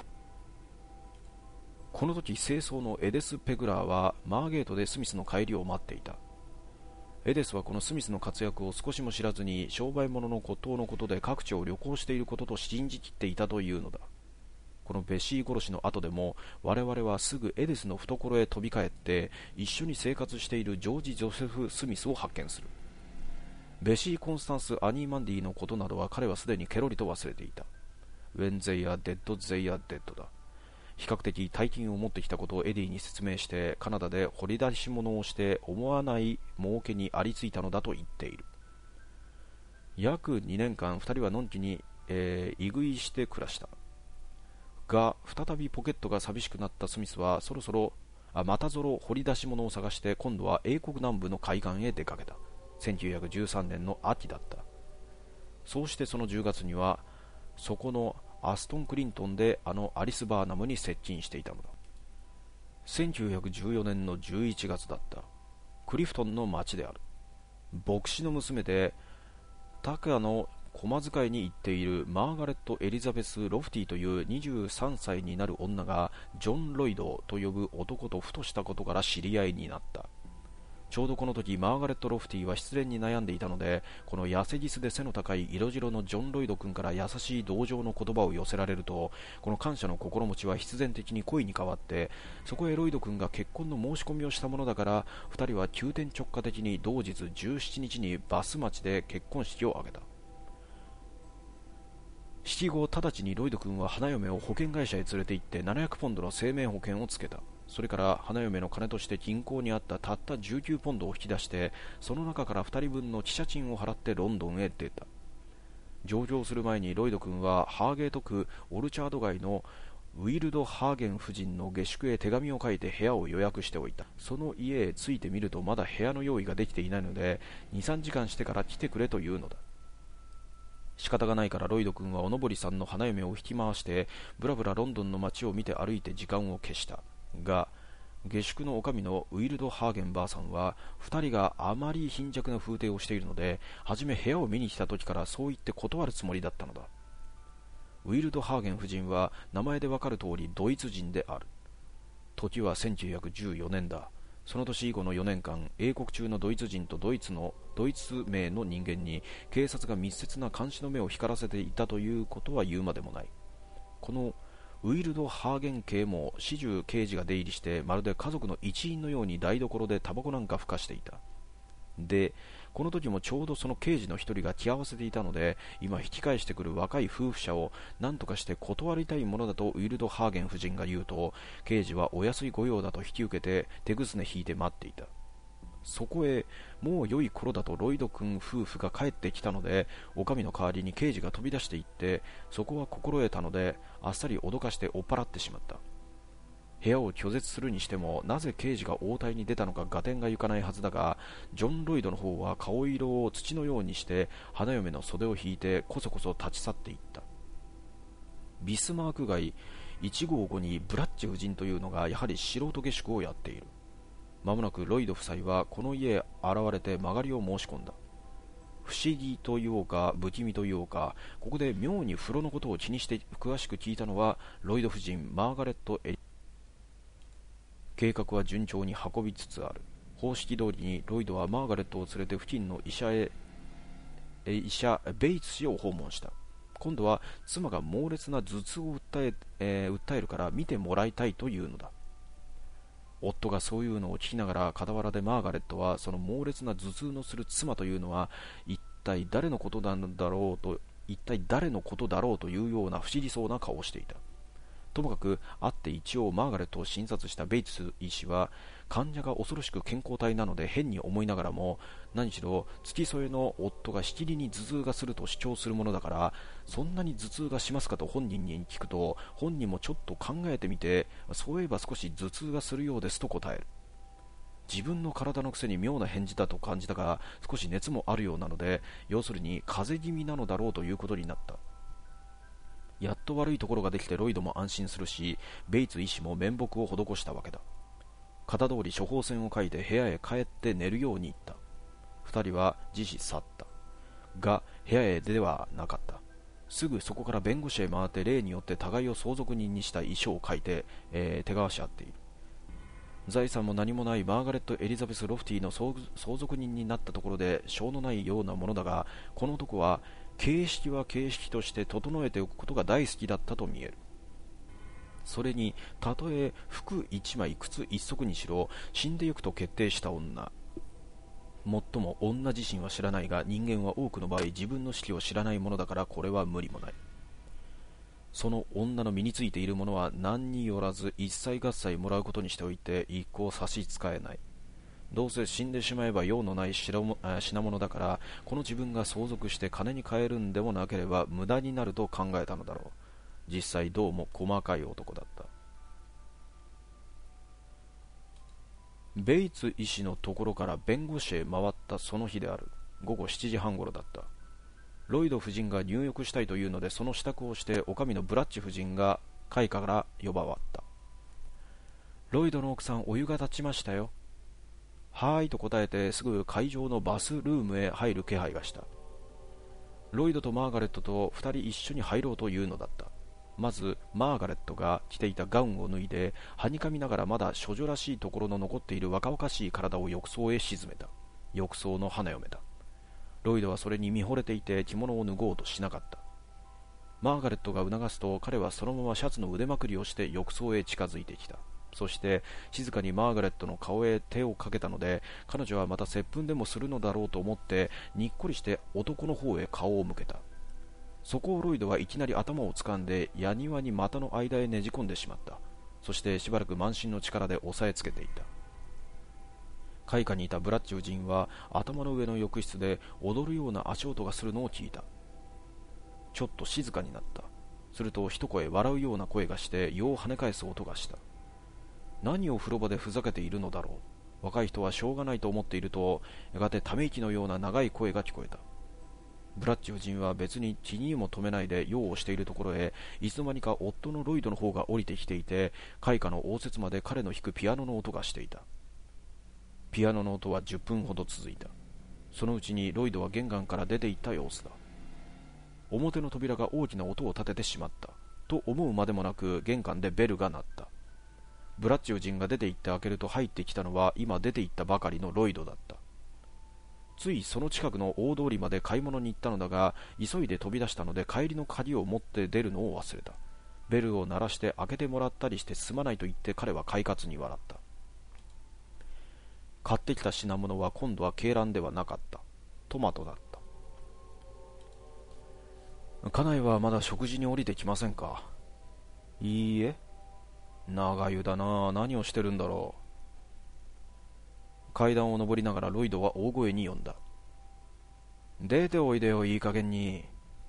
この時清掃のエデス・ペグラーはマーゲートでスミスの帰りを待っていた。エデスはこのスミスの活躍を少しも知らずに、商売物の骨董のことで各地を旅行していることと信じきっていたというのだ。このベシー殺しの後でも我々はすぐエデスの懐へ飛び帰って一緒に生活しているジョージ・ジョセフ・スミスを発見する。ベシー・コンスタンス・アニー・マンディのことなどは彼はすでにケロリと忘れていた。When they are dead, they are dead だ。比較的大金を持ってきたことをエディに説明して、カナダで掘り出し物をして思わない儲けにありついたのだと言っている。約にねんかんふたりはのんきに、えー、居食いして暮らしたが、再びポケットが寂しくなったスミスはそろそろあまたぞろ掘り出し物を探して、今度は英国南部の海岸へ出かけた。せんきゅうひゃくじゅうさんねんの秋だった。そうしてそのじゅうがつにはそこのアストン・クリントンであのアリス・バーナムに接近していたのだ。せんきゅうひゃくじゅうよねんのじゅういちがつだった。クリフトンの町である。牧師の娘で拓也の駒使いに行っているマーガレット・エリザベス・ロフティというにじゅうさんさいになる女がジョン・ロイドと呼ぶ男とふとしたことから知り合いになった。ちょうどこの時マーガレット・ロフティは失恋に悩んでいたので、この痩せ実で背の高い色白のジョン・ロイド君から優しい同情の言葉を寄せられると、この感謝の心持ちは必然的に恋に変わって、そこへロイド君が結婚の申し込みをしたものだから、ふたりは急転直下的に同日じゅうしちにちにバス町で結婚式を挙げた。式後直ちにロイド君は花嫁を保険会社へ連れて行ってななひゃくポンドの生命保険をつけた。それから花嫁の金として銀行にあったたったじゅうきゅうポンドを引き出して、その中からふたりぶんの汽車賃を払ってロンドンへ出た。上場する前にロイド君はハーゲート区オルチャード街のウィルド・ハーゲン夫人の下宿へ手紙を書いて部屋を予約しておいた。その家へ着いてみるとまだ部屋の用意ができていないので、にさんじかんしてから来てくれというのだ。仕方がないからロイド君はおのぼりさんの花嫁を引き回してブラブラロンドンの街を見て歩いて時間を消した。が下宿の女将のウィルド・ハーゲンばあさんはふたりがあまり貧弱な風景をしているので、はじめ部屋を見に来た時からそう言って断るつもりだったのだ。ウィルド・ハーゲン夫人は名前でわかる通りドイツ人である。時はせんきゅうひゃくじゅうよねんだ。その年以後のよねんかん、英国中のドイツ人とドイツのドイツ名の人間に警察が密接な監視の目を光らせていたということは言うまでもない。このウィルド・ハーゲン家も始終刑事が出入りして、まるで家族の一員のように台所でタバコなんかふかしていた。で、この時もちょうどその刑事の一人が気合わせていたので、今引き返してくる若い夫婦者を何とかして断りたいものだとウィルド・ハーゲン夫人が言うと、刑事はお安い御用だと引き受けて手ぐすね引いて待っていた。そこへもう良い頃だとロイド君夫婦が帰ってきたので、お上の代わりに刑事が飛び出していって、そこは心得たのであっさり脅かして追っ払ってしまった。部屋を拒絶するにしても、なぜ刑事が応対に出たのか合点がいかないはずだが、ジョン・ロイドの方は顔色を土のようにして花嫁の袖を引いてこそこそ立ち去っていった。ビスマーク街いちごうごにブラッチ夫人というのがやはり素人下宿をやっている。まもなくロイド夫妻はこの家へ現れて間借りを申し込んだ。不思議と言おうか不気味と言おうか、ここで妙に風呂のことを気にして詳しく聞いたのはロイド夫人マーガレット・エリ。計画は順調に運びつつある。方式通りにロイドはマーガレットを連れて付近の医者へ医者ベイツ氏を訪問した。今度は妻が猛烈な頭痛を訴え、えー、訴えるから見てもらいたいというのだ。夫がそういうのを聞きながら、傍らでマーガレットはその猛烈な頭痛のする妻というのは一体誰のことなんだろうと一体誰のことだろうというような不思議そうな顔をしていた。ともかく会って一応マーガレットを診察したベイツ医師は、患者が恐ろしく健康体なので変に思いながらも、何しろ付き添いの夫がしきりに頭痛がすると主張するものだから、そんなに頭痛がしますかと本人に聞くと、本人もちょっと考えてみて、そういえば少し頭痛がするようですと答える。自分の体のくせに妙な返事だと感じたが、少し熱もあるようなので、要するに風邪気味なのだろうということになった。やっと悪いところができてロイドも安心するし、ベイツ医師も面目を施したわけだ。型通り処方箋を書いて部屋へ帰って寝るように言った。二人は自死去った。が部屋へではなかった。すぐそこから弁護士へ回って例によって互いを相続人にした遺書を書いて、えー、手交わし合っている。財産も何もないマーガレット・エリザベス・ロフティの相続人になったところでしょうのないようなものだが、この男は形式は形式として整えておくことが大好きだったと見える。それにたとえ服一枚靴一足にしろ死んでゆくと決定した女。もっとも女自身は知らないが、人間は多くの場合自分の死期を知らないものだから、これは無理もない。その女の身についているものは何によらず一切合切もらうことにしておいて一向差し支えない。どうせ死んでしまえば用のない品物だから、この自分が相続して金に換えるんでもなければ無駄になると考えたのだろう。実際どうも細かい男だった。ベイツ医師のところから弁護士へ回ったその日である。午後しちじはんごろだった。ロイド夫人が入浴したいというので、その支度をしてお上のブラッチ夫人が階から呼ばわった。ロイドの奥さん、お湯が立ちましたよ。はーいと答えて、すぐ会場のバスルームへ入る気配がした。 ロイドとマーガレットと二人一緒に入ろうというのだった。まずマーガレットが着ていたガウンを脱いで、はにかみながらまだ処女らしいところの残っている若々しい体を浴槽へ沈めた。浴槽の花嫁だ。ロイドはそれに見惚れていて着物を脱ごうとしなかった。マーガレットが促すと、彼はそのままシャツの腕まくりをして浴槽へ近づいてきた。そして静かにマーガレットの顔へ手をかけたので、彼女はまた接吻でもするのだろうと思ってにっこりして男の方へ顔を向けた。そこをロイドはいきなり頭を掴んで矢庭に股の間へねじ込んでしまった。そしてしばらく満身の力で押さえつけていた。階下にいたブラッジ夫人は頭の上の浴室で踊るような足音がするのを聞いた。ちょっと静かになった。すると一声笑うような声がして夜を跳ね返す音がした。何を風呂場でふざけているのだろう。若い人はしょうがないと思っていると、やがてため息のような長い声が聞こえた。ブラッジ夫人は別に気にも留めないで用をしているところへ、いつの間にか夫のロイドの方が降りてきていて、階下の応接まで彼の弾くピアノの音がしていた。ピアノの音はじゅっぷんほど続いた。そのうちにロイドは玄関から出て行った様子だ。表の扉が大きな音を立ててしまったと思うまでもなく、玄関でベルが鳴った。ブラッジ夫人が出て行って開けると、入ってきたのは今出て行ったばかりのロイドだった。ついその近くの大通りまで買い物に行ったのだが、急いで飛び出したので帰りの鍵を持って出るのを忘れた。ベルを鳴らして開けてもらったりしてすまないと言って彼は快活に笑った。買ってきた品物は今度は鶏卵ではなかった。トマトだった。家内はまだ食事に降りてきませんか。いいえ。長湯だな。何をしてるんだろう。階段を上りながらロイドは大声に呼んだ。出ておいでよ、いい加減に。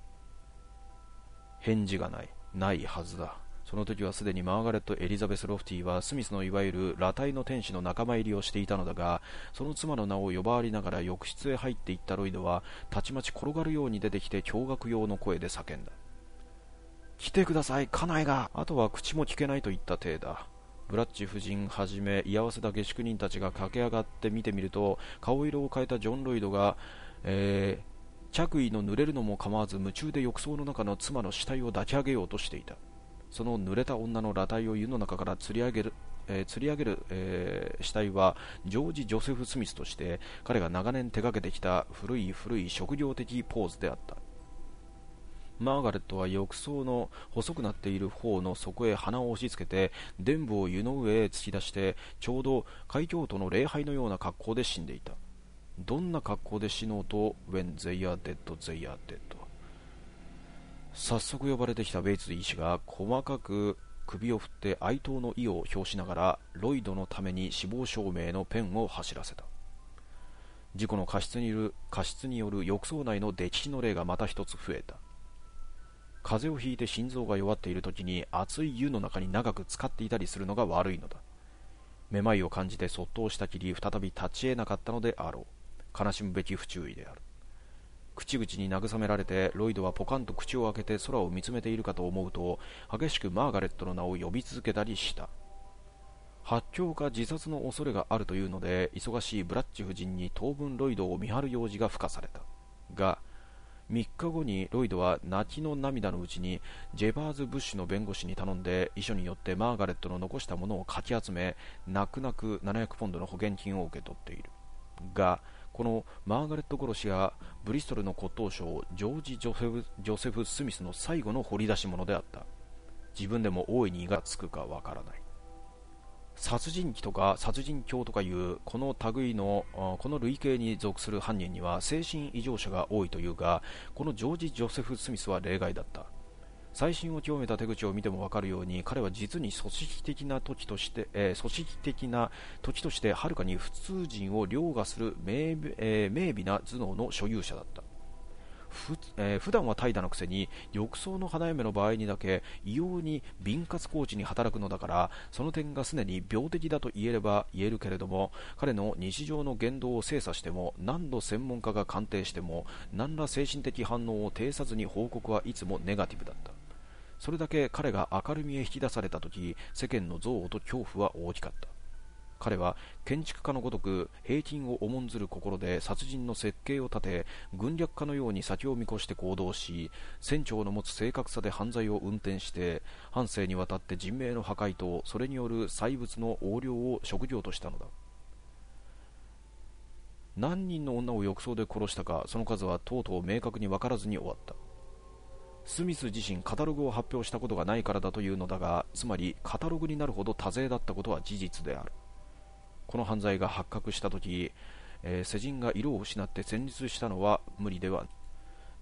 返事がない。ないはずだ。その時はすでにマーガレット・エリザベス・ロフティはスミスのいわゆる裸体の天使の仲間入りをしていたのだが、その妻の名を呼ばわりながら浴室へ入っていったロイドはたちまち転がるように出てきて驚愕用の声で叫んだ。来てください、家内が。あとは口も聞けないといった体だ。ブラッジ夫人はじめ居合わせた下宿人たちが駆け上がって見てみると、顔色を変えたジョン・ロイドが、えー、着衣の濡れるのも構わず夢中で浴槽の中の妻の死体を抱き上げようとしていた。その濡れた女の裸体を湯の中から吊り上げる、えー、吊り上げる、えー、死体はジョージ・ジョセフ・スミスとして彼が長年手掛けてきた古い古い職業的ポーズであった。マーガレットは浴槽の細くなっている方の底へ鼻を押し付けて臀部を湯の上へ突き出して、ちょうど海教徒の礼拝のような格好で死んでいた。どんな格好で死のうと When they are dead, they are dead。早速呼ばれてきたベイツ医師が細かく首を振って哀悼の意を表しながらロイドのために死亡証明のペンを走らせた。事故の過失による、過失による浴槽内の溺死の例がまた一つ増えた。風邪をひいて心臓が弱っている時に熱い湯の中に長く浸かっていたりするのが悪いのだ。めまいを感じてそっとしたきり再び立ち得なかったのであろう。悲しむべき不注意である。口々に慰められてロイドはポカンと口を開けて空を見つめているかと思うと、激しくマーガレットの名を呼び続けたりした。発狂か自殺の恐れがあるというので、忙しいブラッジ夫人に当分ロイドを見張る用事が付加された。がみっかごにロイドは泣きの涙のうちにジェバーズ・ブッシュの弁護士に頼んで遺書によってマーガレットの残したものをかき集め、泣く泣くななひゃくポンドの保険金を受け取っている。がこのマーガレット殺しがブリストルの骨董商ジョージ・ジョセフ・ジョセフ・スミスの最後の掘り出し物であった。自分でも大いに胃がつくかわからない。殺人鬼とか殺人狂とかいうこの類のこの類型に属する犯人には精神異常者が多いというが、このジョージ・ジョセフ・スミスは例外だった。細心を極めた手口を見ても分かるように、彼は実に組織的な時として、えー、組織的な時としてはるかに普通人を凌駕する明、えー、明媚な頭脳の所有者だった。ふ、えー、普段は怠惰のくせに浴槽の花嫁の場合にだけ異様に敏捷コーチに働くのだから、その点がすでに病的だと言えれば言えるけれども、彼の日常の言動を精査しても何度専門家が鑑定しても何ら精神的反応を呈さずに報告はいつもネガティブだった。それだけ彼が明るみへ引き出されたとき、世間の憎悪と恐怖は大きかった。 彼は建築家のごとく平均を重んずる心で殺人の設計を立て、軍略家のように先を見越して行動し、船長の持つ正確さで犯罪を運転して、半世にわたって人命の破壊とそれによる細物の横領を職業としたのだ。何人の女を浴槽で殺したか、その数はとうとう明確に分からずに終わった。スミス自身カタログを発表したことがないからだというのだが、つまりカタログになるほど多勢だったことは事実である。この犯罪が発覚したとき、えー、世人が色を失って戦慄したのは無理ではない。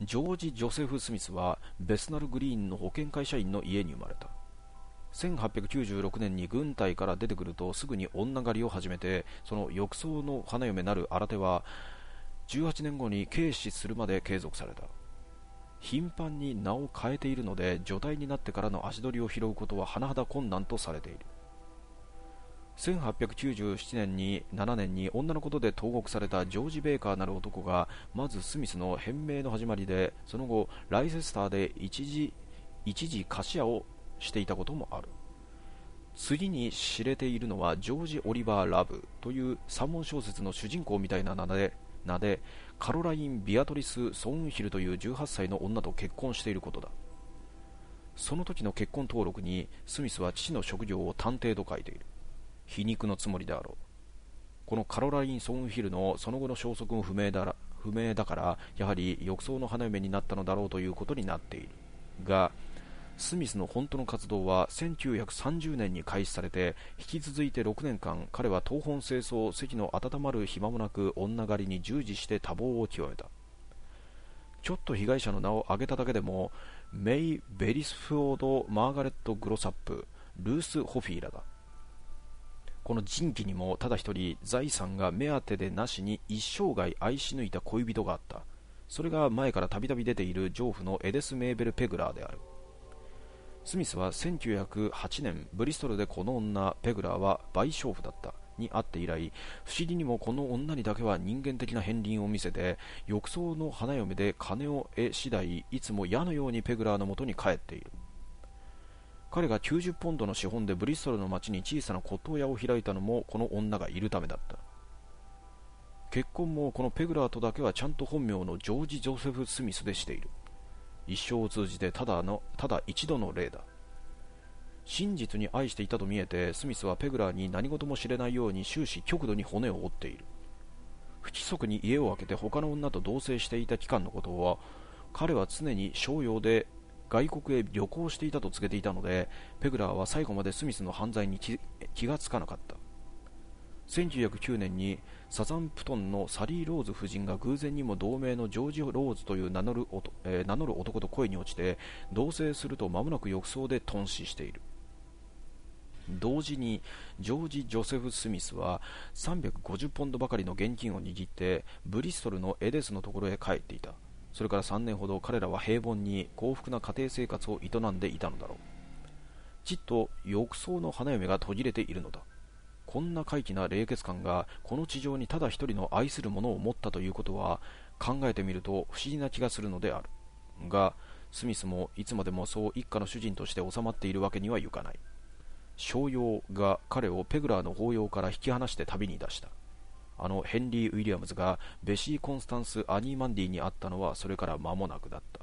ジョージ・ジョセフ・スミスはベスナル・グリーンの保険会社員の家に生まれた。せんはっぴゃくきゅうじゅうろくねんに軍隊から出てくるとすぐに女狩りを始めて、その浴槽の花嫁なる新手はじゅうはちねんごに軽視するまで継続された。頻繁に名を変えているので、除隊になってからの足取りを拾うことは甚だ困難とされている。せんはっぴゃくきゅうじゅうななねんにななねんに女のことで投獄されたジョージ・ベーカーなる男が、まずスミスの変名の始まりで、その後ライセスターで一時一時菓子屋をしていたこともある。次に知れているのはジョージ・オリバー・ラブという三文小説の主人公みたいな名で名でカロライン・ビアトリス・ソーンヒルというじゅうはっさいの女と結婚していることだ。その時の結婚登録にスミスは父の職業を探偵と書いている。皮肉のつもりであろう。このカロライン・ソーンヒルのその後の消息も不明だら不明だからやはり浴槽の花嫁になったのだろうということになっているが、スミスの本当の活動はせんきゅうひゃくさんじゅうねんに開始されて、引き続いてろくねんかん彼は東奔西走、席の温まる暇もなく女狩りに従事して多忙を極めた。ちょっと被害者の名を挙げただけでもメイ・ベリスフォード、マーガレット・グロサップ、ルース・ホフィーらだ。この人気にもただ一人財産が目当てでなしに一生涯愛し抜いた恋人があった。それが前からたびたび出ている情婦のエデス・メーベル・ペグラーである。スミスはせんきゅうひゃくはちねんブリストルでこの女ペグラーは賠償婦だったに会って以来、不思議にもこの女にだけは人間的な片鱗を見せて、浴槽の花嫁で金を得次第いつも矢のようにペグラーのもとに帰っている。彼がきゅうじゅっポンドの資本でブリストルの町に小さな骨董屋を開いたのもこの女がいるためだった。結婚もこのペグラーとだけはちゃんと本名のジョージ・ジョセフ・スミスでしている。一生を通じてただのただ一度の例だ。真実に愛していたと見えて、スミスはペグラーに何事も知れないように終始極度に骨を折っている。不規則に家を空けて他の女と同棲していた期間のことは、彼は常に商用で外国へ旅行していたと告げていたので、ペグラーは最後までスミスの犯罪に 気, 気がつかなかった。せんきゅうひゃくきゅうねんにサザンプトンのサリー・ローズ夫人が偶然にも同名のジョージ・ローズという名乗る、えー、名乗る男と恋に落ちて、同棲すると間もなく浴槽で頓死している。同時にジョージ・ジョセフ・スミスはさんびゃくごじゅうポンドばかりの現金を握ってブリストルのエデスのところへ帰っていた。それからさんねんほど彼らは平凡に幸福な家庭生活を営んでいたのだろう。ちっと浴槽の花嫁が途切れているのだ。こんな怪奇な冷血感がこの地上にただ一人の愛する者を持ったということは、考えてみると不思議な気がするのであるが、スミスもいつまでもそう一家の主人として収まっているわけにはいかない。商用が彼をペグラーの抱擁から引き離して旅に出した。あのヘンリー・ウィリアムズがベシー・コンスタンス・アニー・マンディに会ったのはそれから間もなくだった。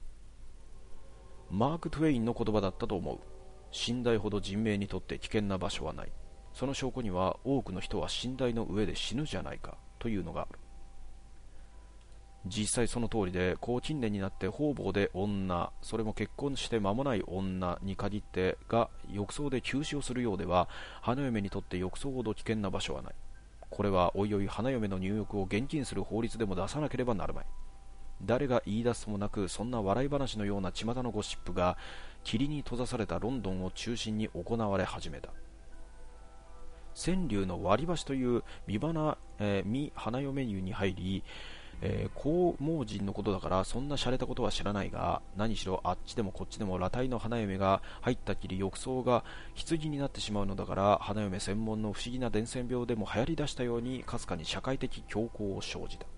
マーク・トゥエインの言葉だったと思う。寝台ほど人命にとって危険な場所はない。その証拠には多くの人は寝台の上で死ぬじゃないかというのがある。実際その通りで、こう近年になって方々で女、それも結婚して間もない女に限ってが浴槽で急死をするようでは、花嫁にとって浴槽ほど危険な場所はない。これはおいおい花嫁の入浴を厳禁する法律でも出さなければなるまい。誰が言い出すともなく、そんな笑い話のような巷のゴシップが霧に閉ざされたロンドンを中心に行われ始めた。川柳の割り箸という身花、えー、身花嫁入に入り、えー、黄毛人のことだからそんな洒落たことは知らないが、何しろあっちでもこっちでも裸体の花嫁が入ったきり浴槽が棺になってしまうのだから、花嫁専門の不思議な伝染病でも流行り出したようにかすかに社会的恐慌を生じた。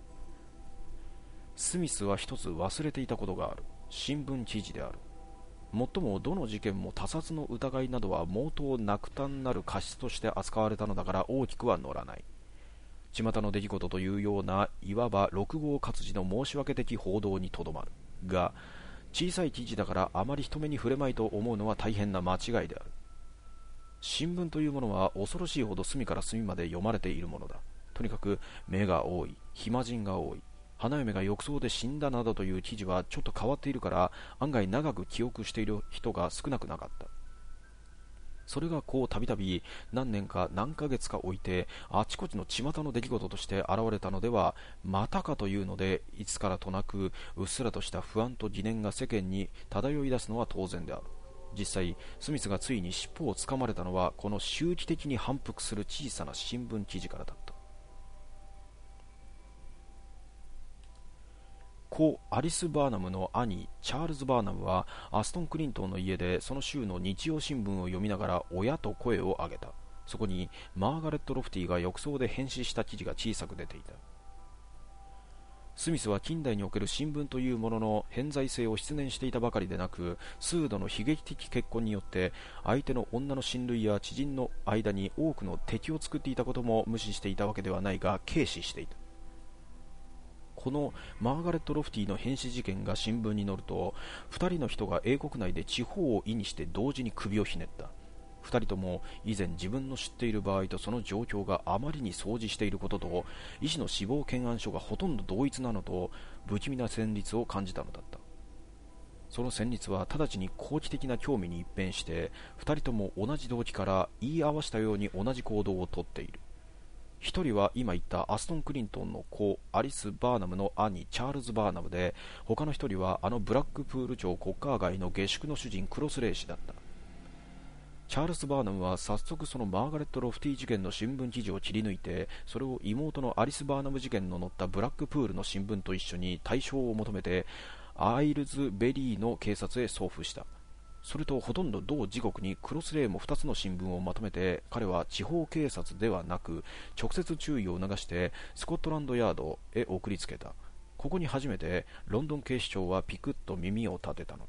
スミスは一つ忘れていたことがある。新聞記事である。 もっともどの事件も他殺の疑いなどは毛頭落胆なる過失として扱われたのだから大きくは乗らない。巷の出来事というようないわば六号活字の申し訳的報道にとどまるが、小さい記事だからあまり人目に触れまいと思うのは大変な間違いである。新聞というものは恐ろしいほど隅から隅まで読まれているものだ。とにかく目が多い、暇人が多い、花嫁が浴槽で死んだなどという記事はちょっと変わっているから案外長く記憶している人が少なくなかった。それがこうたびたび何年か何ヶ月か置いてあちこちの巷の出来事として現れたのではまたかというので、いつからとなくうっすらとした不安と疑念が世間に漂い出すのは当然である。実際スミスがついに尻尾をつかまれたのはこの周期的に反復する小さな新聞記事からだった。故アリス・バーナムの兄チャールズ・バーナムはアストン・クリントンの家でその週の日曜新聞を読みながら親と声を上げた。そこにマーガレット・ロフティが浴槽で変死した記事が小さく出ていた。スミスは近代における新聞というものの偏在性を失念していたばかりでなく、数度の悲劇的結婚によって相手の女の親類や知人の間に多くの敵を作っていたことも無視していたわけではないが軽視していた。このマーガレット・ロフティの変死事件が新聞に載ると、ふたりの人が英国内で地方を意にして同時に首をひねった。ふたりとも以前自分の知っている場合とその状況があまりに相似していることと、医師の死亡検案書がほとんど同一なのと不気味な旋律を感じたのだった。その旋律は直ちに好奇的な興味に一変して、ふたりとも同じ動機から言い合わせたように同じ行動をとっている。一人は今言ったアストン・クリントンの子アリス・バーナムの兄チャールズ・バーナムで、他の一人はあのブラックプール町コッカー街の下宿の主人クロスレイ氏だった。チャールズ・バーナムは早速そのマーガレット・ロフティ事件の新聞記事を切り抜いて、それを妹のアリス・バーナム事件の載ったブラックプールの新聞と一緒に対象を求めてアイルズベリーの警察へ送付した。それとほとんど同時刻にクロスレイもふたつの新聞をまとめて、彼は地方警察ではなく直接注意を促してスコットランドヤードへ送りつけた。ここに初めてロンドン警視庁はピクッと耳を立てたのだ。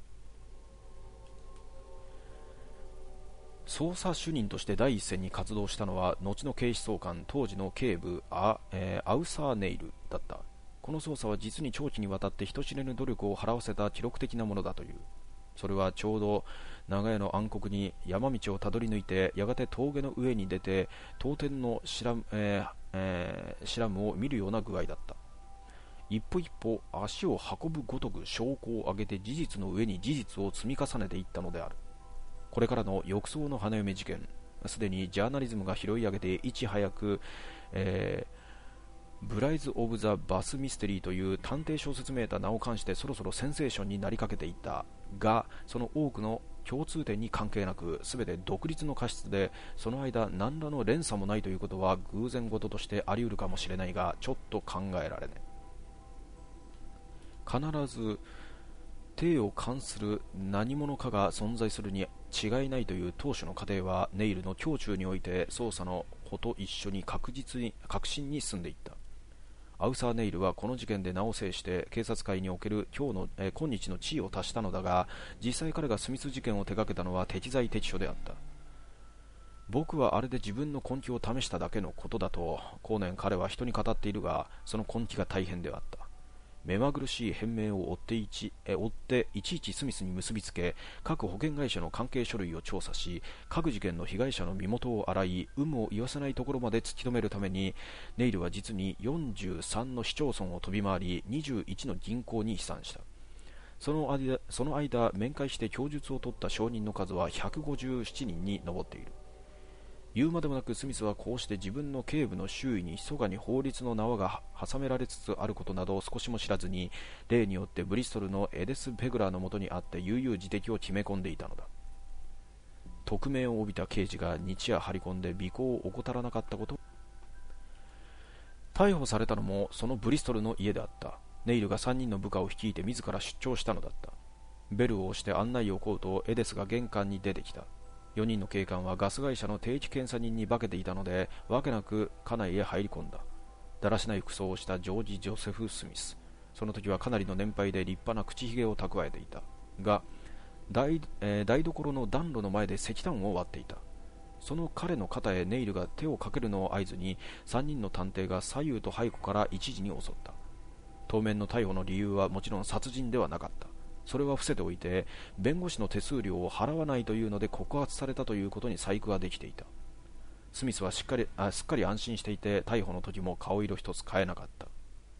捜査主任として第一線に活動したのは後の警視総監、当時の警部 ア,、えー、アウサーネイルだった。この捜査は実に長期にわたって人知れぬ努力を払わせた記録的なものだという。それはちょうど長屋の暗黒に山道をたどり抜いて、やがて峠の上に出て当店のシラム、えーえー、シラムを見るような具合だった。一歩一歩足を運ぶごとく証拠を上げて事実の上に事実を積み重ねていったのである。これからの浴槽の花嫁事件、すでにジャーナリズムが拾い上げていち早く、えーブライズ・オブ・ザ・バス・ミステリーという探偵小説めいた名を冠してそろそろセンセーションになりかけていたが、その多くの共通点に関係なく全て独立の過失で、その間何らの連鎖もないということは偶然事としてあり得るかもしれないが、ちょっと考えられない。必ず体を関する何者かが存在するに違いないという当初の過程は、ネイルの胸中において捜査の子と一緒に確実に確信に進んでいった。アウサー・ネイルはこの事件で名を制して警察界における今日の、えー、今日の地位を達したのだが、実際彼がスミス事件を手掛けたのは適材適所であった。僕はあれで自分の根気を試しただけのことだと後年彼は人に語っているが、その根気が大変であった。目まぐるしい変名を追っていちえ追っていちいちスミスに結びつけ、各保険会社の関係書類を調査し、各事件の被害者の身元を洗い、有無を言わせないところまで突き止めるために、ネイルは実によんじゅうさんの市町村を飛び回り、にじゅういちの銀行に飛散した。その間、その間面会して供述を取った証人の数はひゃくごじゅうななにんに上っている。言うまでもなくスミスはこうして自分の警部の周囲に密かに法律の縄が挟められつつあることなどを少しも知らずに、例によってブリストルのエデス・ペグラーのもとにあって悠々自適を決め込んでいたのだ。匿名を帯びた刑事が日夜張り込んで尾行を怠らなかったこと。逮捕されたのもそのブリストルの家であった。ネイルがさんにんの部下を率いて自ら出張したのだった。ベルを押して案内を請うとエデスが玄関に出てきた。よにんの警官はガス会社の定期検査人に化けていたので、わけなく家内へ入り込んだ。だらしない服装をしたジョージ・ジョセフ・スミス。その時はかなりの年配で立派な口ひげを蓄えていた。が、 台、えー台所の暖炉の前で石炭を割っていた。その彼の肩へネイルが手をかけるのを合図に、三人の探偵が左右と背後から一時に襲った。当面の逮捕の理由はもちろん殺人ではなかった。それは伏せておいて、弁護士の手数料を払わないというので告発されたということに細工ができていた。スミスはしっかりあすっかり安心していて、逮捕の時も顔色一つ変えなかった。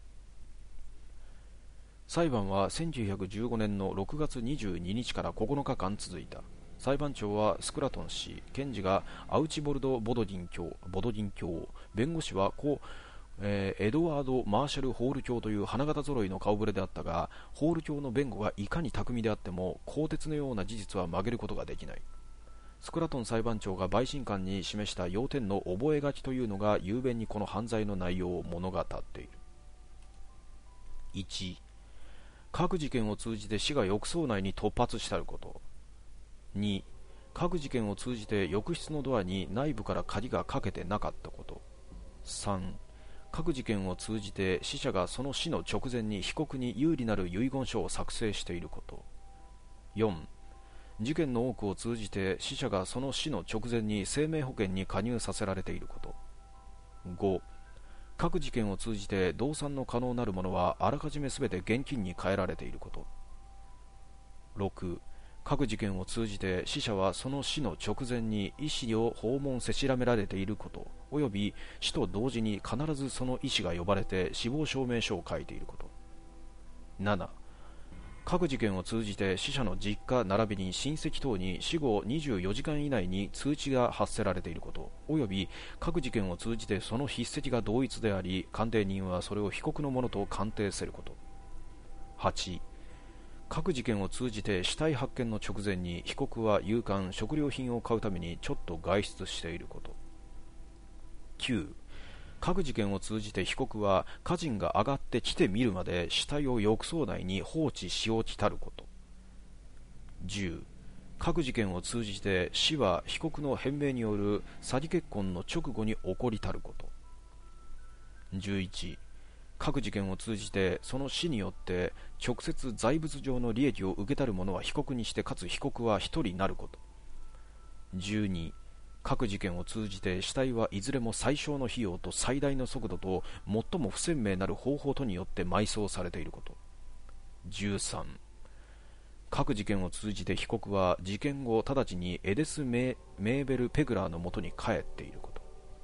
裁判はせんきゅうひゃくじゅうごねんのろくがつにじゅうににちからここのかかん続いた。裁判長はスクラトン氏、検事がアウチボルド・ボドディン教、ボドディン教、弁護士は故、えーエドワード・マーシャル・ホール教という花形揃いの顔ぶれであったが、ホール教の弁護がいかに巧みであっても、鋼鉄のような事実は曲げることができない。スクラトン裁判長が陪審官に示した要点の覚書というのが雄弁にこの犯罪の内容を物語っている。いち、各事件を通じて死が浴槽内に突発したること。に、各事件を通じて浴室のドアに内部から鍵がかけてなかったこと。さん、各事件を通じて死者がその死の直前に被告に有利なる遺言書を作成していること。よん、事件の多くを通じて死者がその死の直前に生命保険に加入させられていること。ご、各事件を通じて動産の可能なるものはあらかじめすべて現金に換えられていること。ろく、各事件を通じて死者はその死の直前に医師を訪問せしらめられていること、および死と同時に必ずその医師が呼ばれて死亡証明書を書いていること。なな、各事件を通じて死者の実家並びに親戚等に死後にじゅうよじかん以内に通知が発せられていること、および各事件を通じてその筆跡が同一であり、鑑定人はそれを被告のものと鑑定せること。はち、各事件を通じて死体発見の直前に被告は夕刊食料品を買うためにちょっと外出していること。きゅう、各事件を通じて被告は家人が上がってきてみるまで死体を浴槽内に放置しおきたること。じゅう、各事件を通じて死は被告の返命による詐欺結婚の直後に起こりたること。じゅういち、各事件を通じてその死によって直接財物上の利益を受けたる者は被告にして、かつ被告は一人なること。じゅうに、各事件を通じて死体はいずれも最小の費用と最大の速度と最も不鮮明なる方法とによって埋葬されていること。じゅうさん、各事件を通じて被告は事件後直ちにエデス・メーベル・ペグラーのもとに帰っていること。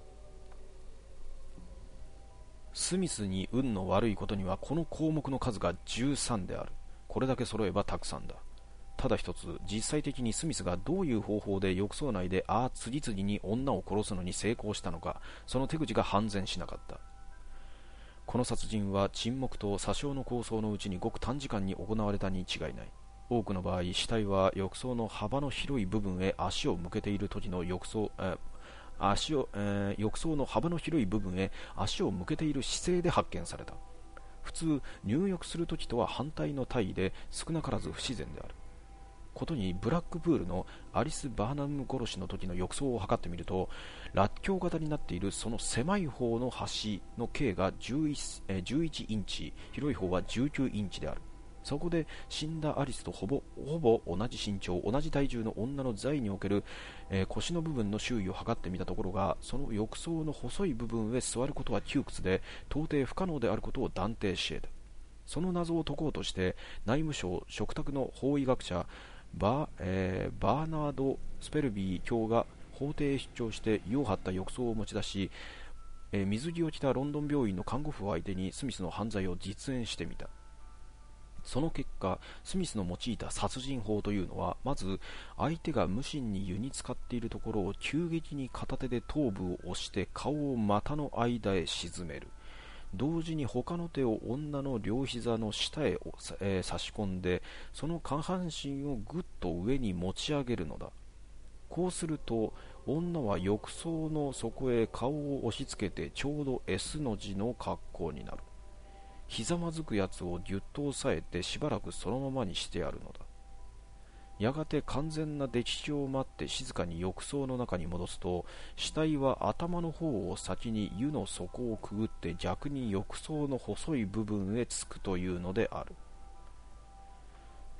スミスに運の悪いことにはこの項目の数がじゅうさんである。これだけ揃えばたくさんだ。ただ一つ、実際的にスミスがどういう方法で浴槽内でああ次々に女を殺すのに成功したのか、その手口が判然しなかった。この殺人は沈黙と詐称の構想のうちにごく短時間に行われたに違いない。多くの場合、死体は浴槽の幅の広い部分へ足を向けている時の浴槽、え足を、えー、浴槽の幅の広い部分へ足を向けている姿勢で発見された。普通、入浴するときとは反対の体位で少なからず不自然であることに、ブラックプールのアリス・バーナム殺しの時の浴槽を測ってみると、らっきょう型になっているその狭い方の端の径がじゅういち、えー、じゅういちインチ、広い方はじゅうきゅうインチである。そこで死んだアリスとほぼ、ほぼ同じ身長、同じ体重の女の座位における、えー、腰の部分の周囲を測ってみたところが、その浴槽の細い部分へ座ることは窮屈で、到底不可能であることを断定し得た。その謎を解こうとして、内務省嘱託の法医学者バー、えー、バーナード・スペルビー教が法廷へ出張して湯を張った浴槽を持ち出し、えー、水着を着たロンドン病院の看護婦を相手にスミスの犯罪を実演してみた。その結果、スミスの用いた殺人法というのは、まず相手が無心に湯に浸かっているところを急激に片手で頭部を押して顔を股の間へ沈める。同時に他の手を女の両膝の下へ、えー、差し込んで、その下半身をぐっと上に持ち上げるのだ。こうすると女は浴槽の底へ顔を押し付けてちょうど エス の字の格好になる。ひざまずくやつをぎゅっと押さえてしばらくそのままにしてやるのだ。やがて完全な溺死を待って静かに浴槽の中に戻すと、死体は頭の方を先に湯の底をくぐって逆に浴槽の細い部分へつくというのである。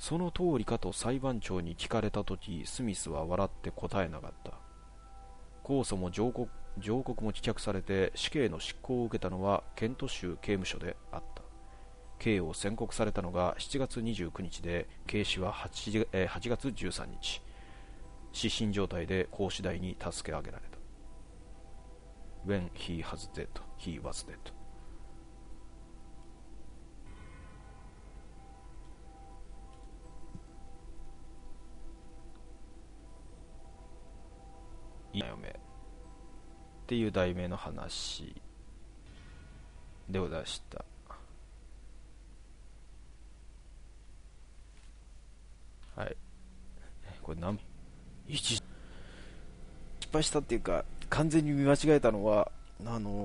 その通りかと裁判長に聞かれたとき、スミスは笑って答えなかった。控訴も上告、上告も棄却されて死刑の執行を受けたのはケント州刑務所であった。刑を宣告されたのがしちがつにじゅうくにちで、刑死は 8, えー、はちがつじゅうさんにち。失神状態で公主台に助け上げられた。When he was dead, he was dead. いいな嫁っていう題名の話でございました。はい。これ何一失敗したっていうか、完全に見間違えたのは、あの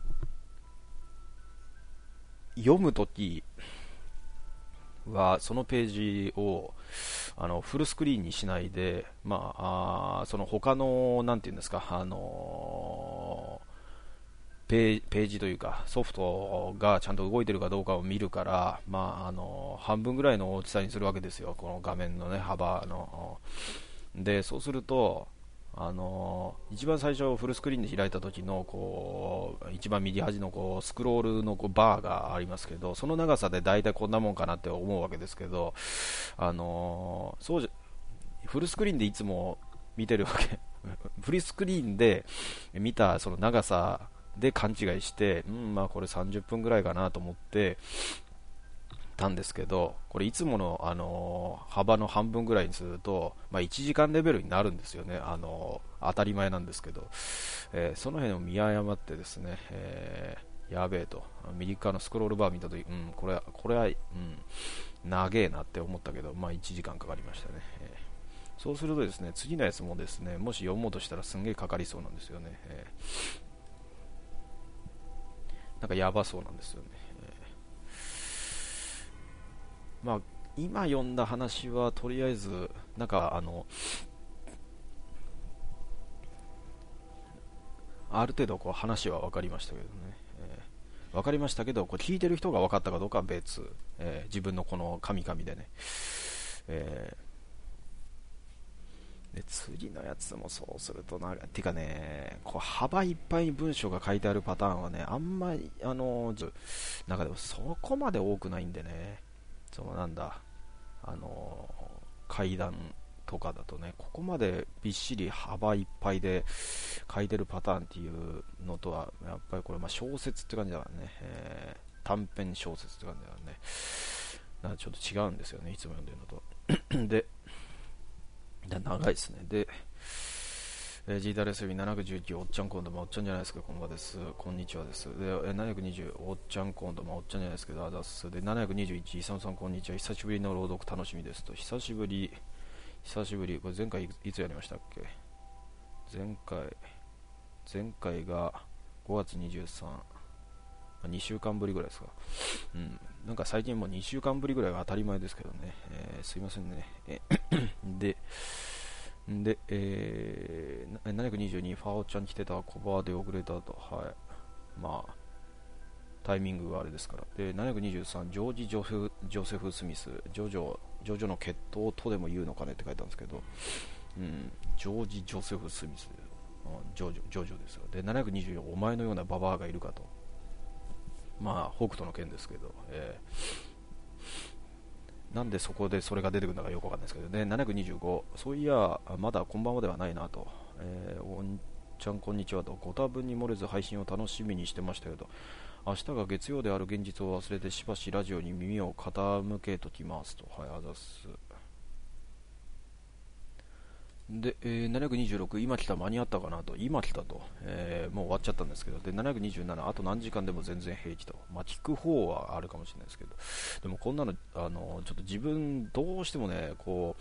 読むときはそのページをあのフルスクリーンにしないで、まあ、あその他のなんていうんですか、あのペー、ページというかソフトがちゃんと動いてるかどうかを見るから、まあ、あの半分ぐらいの大きさにするわけですよ、この画面の、ね、幅の。でそうすると、あの一番最初フルスクリーンで開いた時のこう一番右端のこうスクロールのこうバーがありますけど、その長さで大体こんなもんかなって思うわけですけど、あのそうじゃフルスクリーンでいつも見てるわけフルスクリーンで見たその長さで勘違いして、うん、まあこれさんじゅっぷんぐらいかなと思ってたんですけど、これいつもの、あのー幅の半分ぐらいにすると、まあ、いちじかんレベルになるんですよね、あのー当たり前なんですけど、えーその辺を見誤ってですね、えーやべえと、右側のスクロールバー見たとき、うん、これは、これは、うん、長えなって思ったけど、まあ、いちじかんかかりましたね。えーそうするとですね、次のやつもですね、もし読もうとしたらすんげえかかりそうなんですよね。えーなんかやばそうなんですよね。まあ、今読んだ話はとりあえずなんかあのある程度こう話は分かりましたけどね、えー分かりましたけど、これ聞いてる人が分かったかどうかは別、えー自分のこの神々でね、えーで次のやつもそうするとな、てかね、こう幅いっぱいに文章が書いてあるパターンはね、あんまりあのなんかでもそこまで多くないんでね、そのなんだあの階段とかだとね、ここまでびっしり幅いっぱいで書いてるパターンっていうのとは、やっぱりこれまあ小説って感じだからね、えー短編小説って感じだからね、なんかちょっと違うんですよね、いつも読んでるのと。で、長いですね。で、えー、ジーダールエスビーななひゃくじゅうきゅう、おっちゃん今度、まあ、おっちゃんじゃないですけど、こんばんです。こんにちはです。で、えー、ななひゃくにじゅう、おっちゃん今度、まあ、おっちゃんじゃないですけど、あざっす。で、ななひゃくにじゅういち、イサムさんこんにちは。久しぶりの朗読楽しみですと。久しぶり、久しぶり、これ前回いつやりましたっけ？前回、前回がごがつにじゅうさん、まあ、にしゅうかんぶりぐらいですか。うん。なんか最近もうにしゅうかんぶりぐらいが当たり前ですけどね。えー、すいませんね。えで、で、えー、ななひゃくにじゅうに、ファオちゃん来てた、コバーで遅れたと、はい。まあ、タイミングがあれですから。で、ななひゃくにじゅうさん、ジョージ・ジョフジョセフ・スミス、ジョジョ、ジョジョの血統とでも言うのかねって書いてあるんですけど、うん、ジョージ・ジョセフ・スミス、ジョジョ、ジョジョですよ。で、ななひゃくにじゅうよん、お前のようなババアがいるかと。まあ、北斗の剣ですけど、えー、なんでそこでそれが出てくるのかよくわかんないですけどね、ななひゃくにじゅうご、そういや、まだこんばんはではないなと、えー、おんちゃんこんにちはと、ご多分に漏れず配信を楽しみにしてましたけど、明日が月曜である現実を忘れてしばしラジオに耳を傾けときますと、はい、あざっす。で、えー、ななひゃくにじゅうろく、今来た間に合ったかなと、今来たと、えーもう終わっちゃったんですけど、で、ななひゃくにじゅうなな、あと何時間でも全然平気と、まあ、聞く方はあるかもしれないですけど、でもこんなの、あのちょっと自分、どうしてもね、こ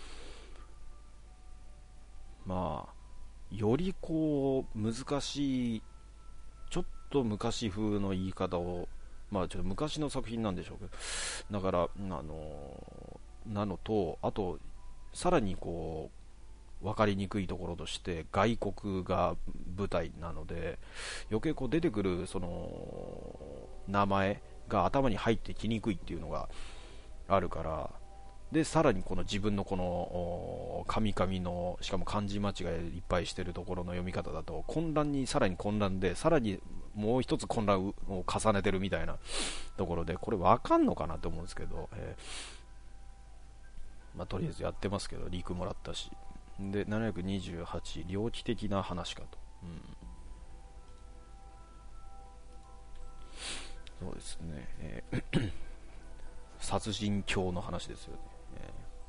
う、まあ、よりこう、難しい、ちょっと昔風の言い方を、まあ、ちょっと昔の作品なんでしょうけど、だから、あのなのと、あと、さらにこう、分かりにくいところとして外国が舞台なので、余計こう出てくるその名前が頭に入ってきにくいっていうのがあるから、 でさらにこの自分のこのカミカミのしかも漢字間違いいっぱいしてるところの読み方だと混乱にさらに混乱でさらにもう一つ混乱を重ねてるみたいなところで、これわかんのかなって思うんですけど、えーまあ、とりあえずやってますけどリークもらったし、でななひゃくにじゅうはち猟奇的な話かと、うん、そうですね、えー殺人狂の話ですよね、え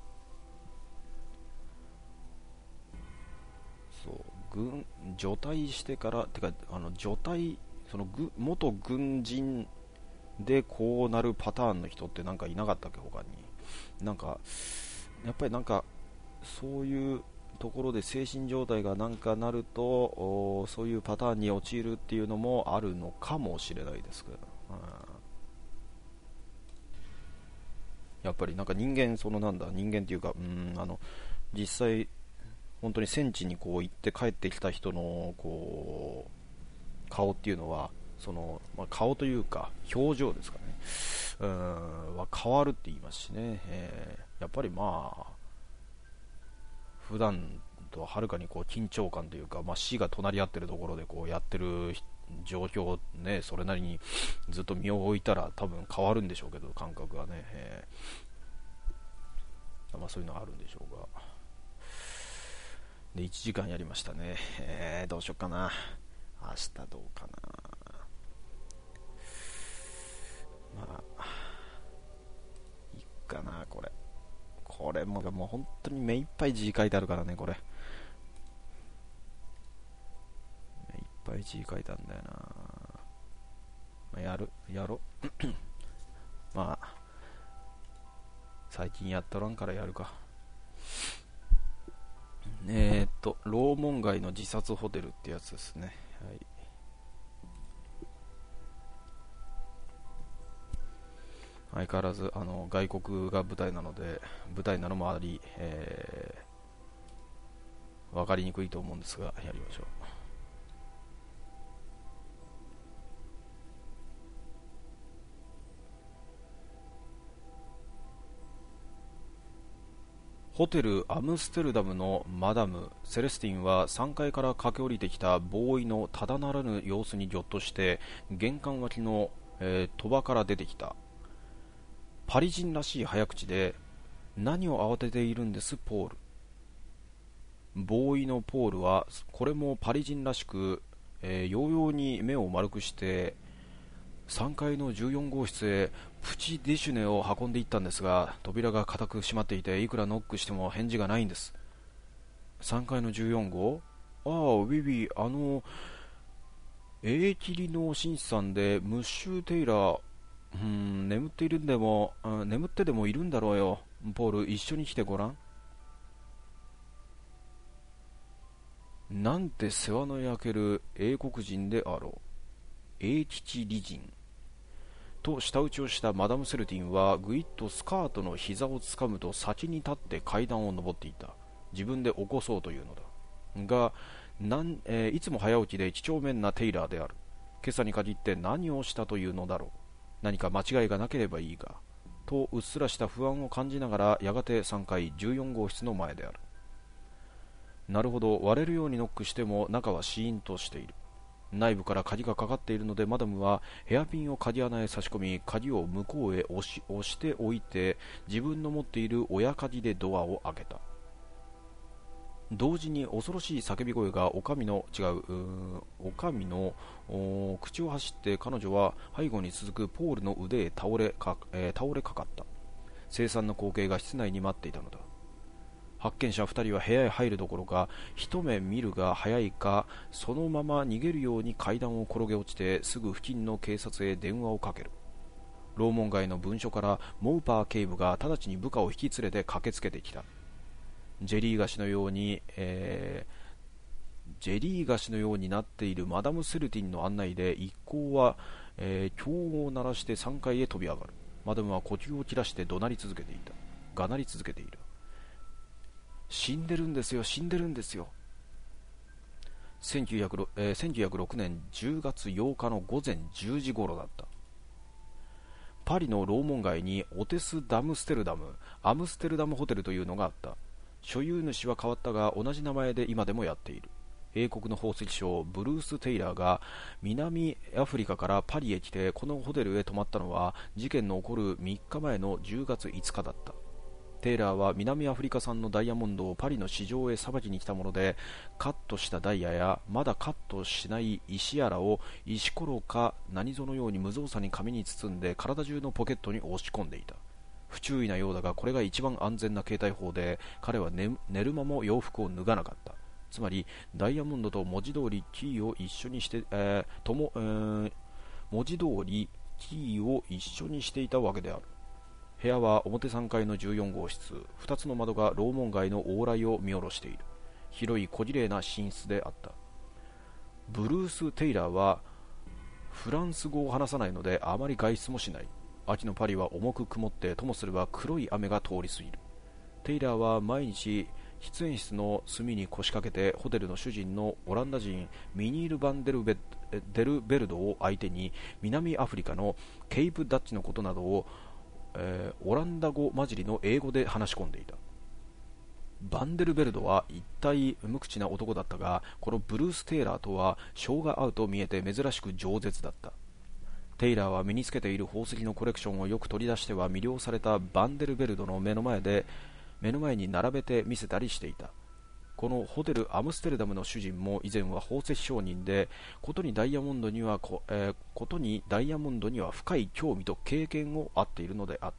ー、そう軍除隊してからてかあの除隊そのぐ元軍人でこうなるパターンの人ってなんかいなかったっけ他に。なんかやっぱりなんかそういうところで精神状態がなんかなるとそういうパターンに陥るっていうのもあるのかもしれないですけど、うん、やっぱりなんか人間そのなんだ人間っていうか、うん、あの実際本当に戦地にこう行って帰ってきた人のこう顔っていうのはその、まあ、顔というか表情ですかね、うーんは変わるって言いますしね、えー、やっぱりまあ普段とははるかにこう緊張感というか、まあ、死が隣り合ってるところでこうやってる状況ね、それなりにずっと身を置いたら多分変わるんでしょうけど感覚がね、えーまあ、そういうのはあるんでしょうが、でいちじかんやりましたね、えー、どうしよっかな、明日どうかな、まあいっかな、これこれももう本当に目いっぱい字書いてあるからね、これ目いっぱい字書いてあるんだよな、まあ、やるやろまあ最近やっとらんからやるか。えーっとローモン街の自殺ホテルってやつですね、はい、相変わらずあの外国が舞台なので舞台なのもあり、えー、分かりにくいと思うんですがやりましょう。ホテルアムステルダムのマダム・セレスティンはさんがいから駆け下りてきたボーイのただならぬ様子にぎょっとして玄関脇の、えー、戸場から出てきた。パリ人らしい早口で、何を慌てているんですポール。ボーイのポールはこれもパリ人らしく、えー、ようように目を丸くしてさんがいのじゅうよんごう室へプチデシュネを運んでいったんですが、扉が固く閉まっていていくらノックしても返事がないんです。さんがいのじゅうよんごう、ああウィビー、あの英切りの紳士さんでムッシュ・テイラー、うーん眠っているんでも、うん、眠ってでもいるんだろうよ。ポール、一緒に来てごらん。なんて世話の焼ける英国人であろう。英吉理人と舌打ちをしたマダム・セルティンはぐいっとスカートの膝をつかむと先に立って階段を上っていた。自分で起こそうというのだがなん、えーいつも早起きで几帳面なテイラーである。今朝に限って何をしたというのだろう。何か間違いがなければいいがとうっすらした不安を感じながらやがてさんがいじゅうよんごう室の前である。なるほど、割れるようにノックしても中はシーンとしている。内部から鍵がかかっているのでマダムはヘアピンを鍵穴へ差し込み鍵を向こうへ押し、押しておいて自分の持っている親鍵でドアを開けた。同時に恐ろしい叫び声がおかみの違う、うおかみの口を走って彼女は背後に続くポールの腕へ倒れか、えー倒れかかった。凄惨な光景が室内に待っていたのだ。発見者ふたりは部屋へ入るどころか一目見るが早いかそのまま逃げるように階段を転げ落ちてすぐ付近の警察へ電話をかける。ローモン街の分署からモウパー警部が直ちに部下を引き連れて駆けつけてきた。ジェリー菓子のように、えー、ジェリー菓子のようになっているマダム・セルティンの案内で一行は、えー、強を鳴らしてさんがいへ飛び上がる。マダムは呼吸を切らして怒鳴り続けていた。がなり続けている。死んでるんですよ、死んでるんですよ。せんきゅうひゃくろく、えーせんきゅうひゃくろくねんじゅうがつようかのごぜんじゅうじ頃だった。 パリのローモン街にオテス・ダムステルダム、アムステルダムホテルというのがあった。所有主は変わったが同じ名前で今でもやっている。英国の宝石商ブルース・テイラーが南アフリカからパリへ来てこのホテルへ泊まったのは事件の起こるみっかまえのじゅうがついつかだった。テイラーは南アフリカ産のダイヤモンドをパリの市場へさばきに来たもので、カットしたダイヤやまだカットしない石やらを石ころか何ぞのように無造作に紙に包んで体中のポケットに押し込んでいた。不注意なようだがこれが一番安全な携帯法で、彼は 寝, 寝る間も洋服を脱がなかった。つまりダイヤモンドと文字通りキーを一緒にして、えーともえー、文字通りキーを一緒にしていたわけである。部屋は表さんがいのじゅうよんごうしつ、ふたつの窓が楼門街の往来を見下ろしている。広い小綺麗な寝室であった。ブルース・テイラーはフランス語を話さないのであまり外出もしない。秋のパリは重く曇ってともすれば黒い雨が通り過ぎる。テイラーは毎日喫煙室の隅に腰掛けてホテルの主人のオランダ人ミニール・バンデルベ、デルベルドを相手に南アフリカのケイプ・ダッチのことなどをえー、オランダ語混じりの英語で話し込んでいた。バンデルベルドは一体無口な男だったが、このブルース・テイラーとは性が合うと見えて珍しく饒舌だった。テイラーは身につけている宝石のコレクションをよく取り出しては魅了されたバンデルベルドの目の前で目の前に並べて見せたりしていた。このホテルアムステルダムの主人も以前は宝石商人で、ことにダイヤモンドにはこ、えー、ことにダイヤモンドには深い興味と経験をあっているのであった。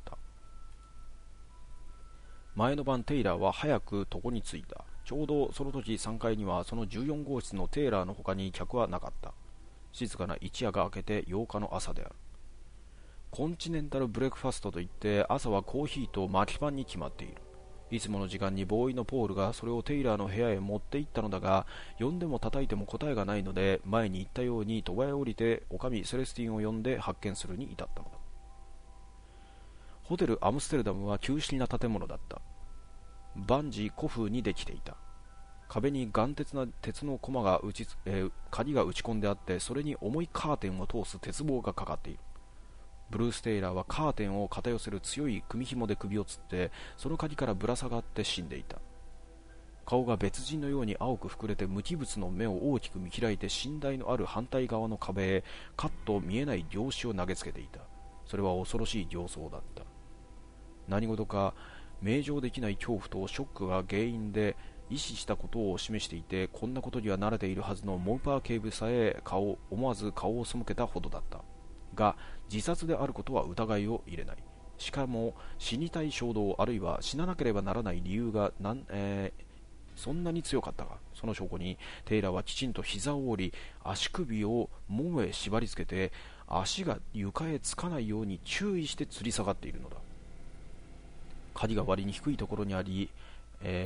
前の晩テイラーは早く床に着いた。ちょうどその時さんがいにはそのじゅうよんごうしつのテイラーの他に客はなかった。静かな一夜が明けてようかの朝である。コンチネンタルブレックファストといって朝はコーヒーと巻きパンに決まっている。いつもの時間にボーイのポールがそれをテイラーの部屋へ持って行ったのだが、呼んでも叩いても答えがないので、前に言ったように戸へ降りておかみセレスティンを呼んで発見するに至ったのだ。ホテルアムステルダムは旧式な建物だった。万事古風にできていた。壁に頑鉄な鉄の駒が打ち、えー、鍵が打ち込んであって、それに重いカーテンを通す鉄棒がかかっている。ブルース・テイラーはカーテンを片寄せる強い組紐で首をつってその鍵からぶら下がって死んでいた。顔が別人のように青く膨れて無機物の目を大きく見開いて寝台のある反対側の壁へカッと見えない量子を投げつけていた。それは恐ろしい形相だった。何事か名状できない恐怖とショックが原因で意識したことを示していて、こんなことには慣れているはずのモーパー警部さえ顔思わず顔を背けたほどだったが、自殺であることは疑いを入れない。しかも死にたい衝動あるいは死ななければならない理由がなん、えー、そんなに強かったが、その証拠にテイラーはきちんと膝を折り足首をももへ縛り付けて足が床へつかないように注意して吊り下がっているのだ。鍵が割に低いところにあり、えー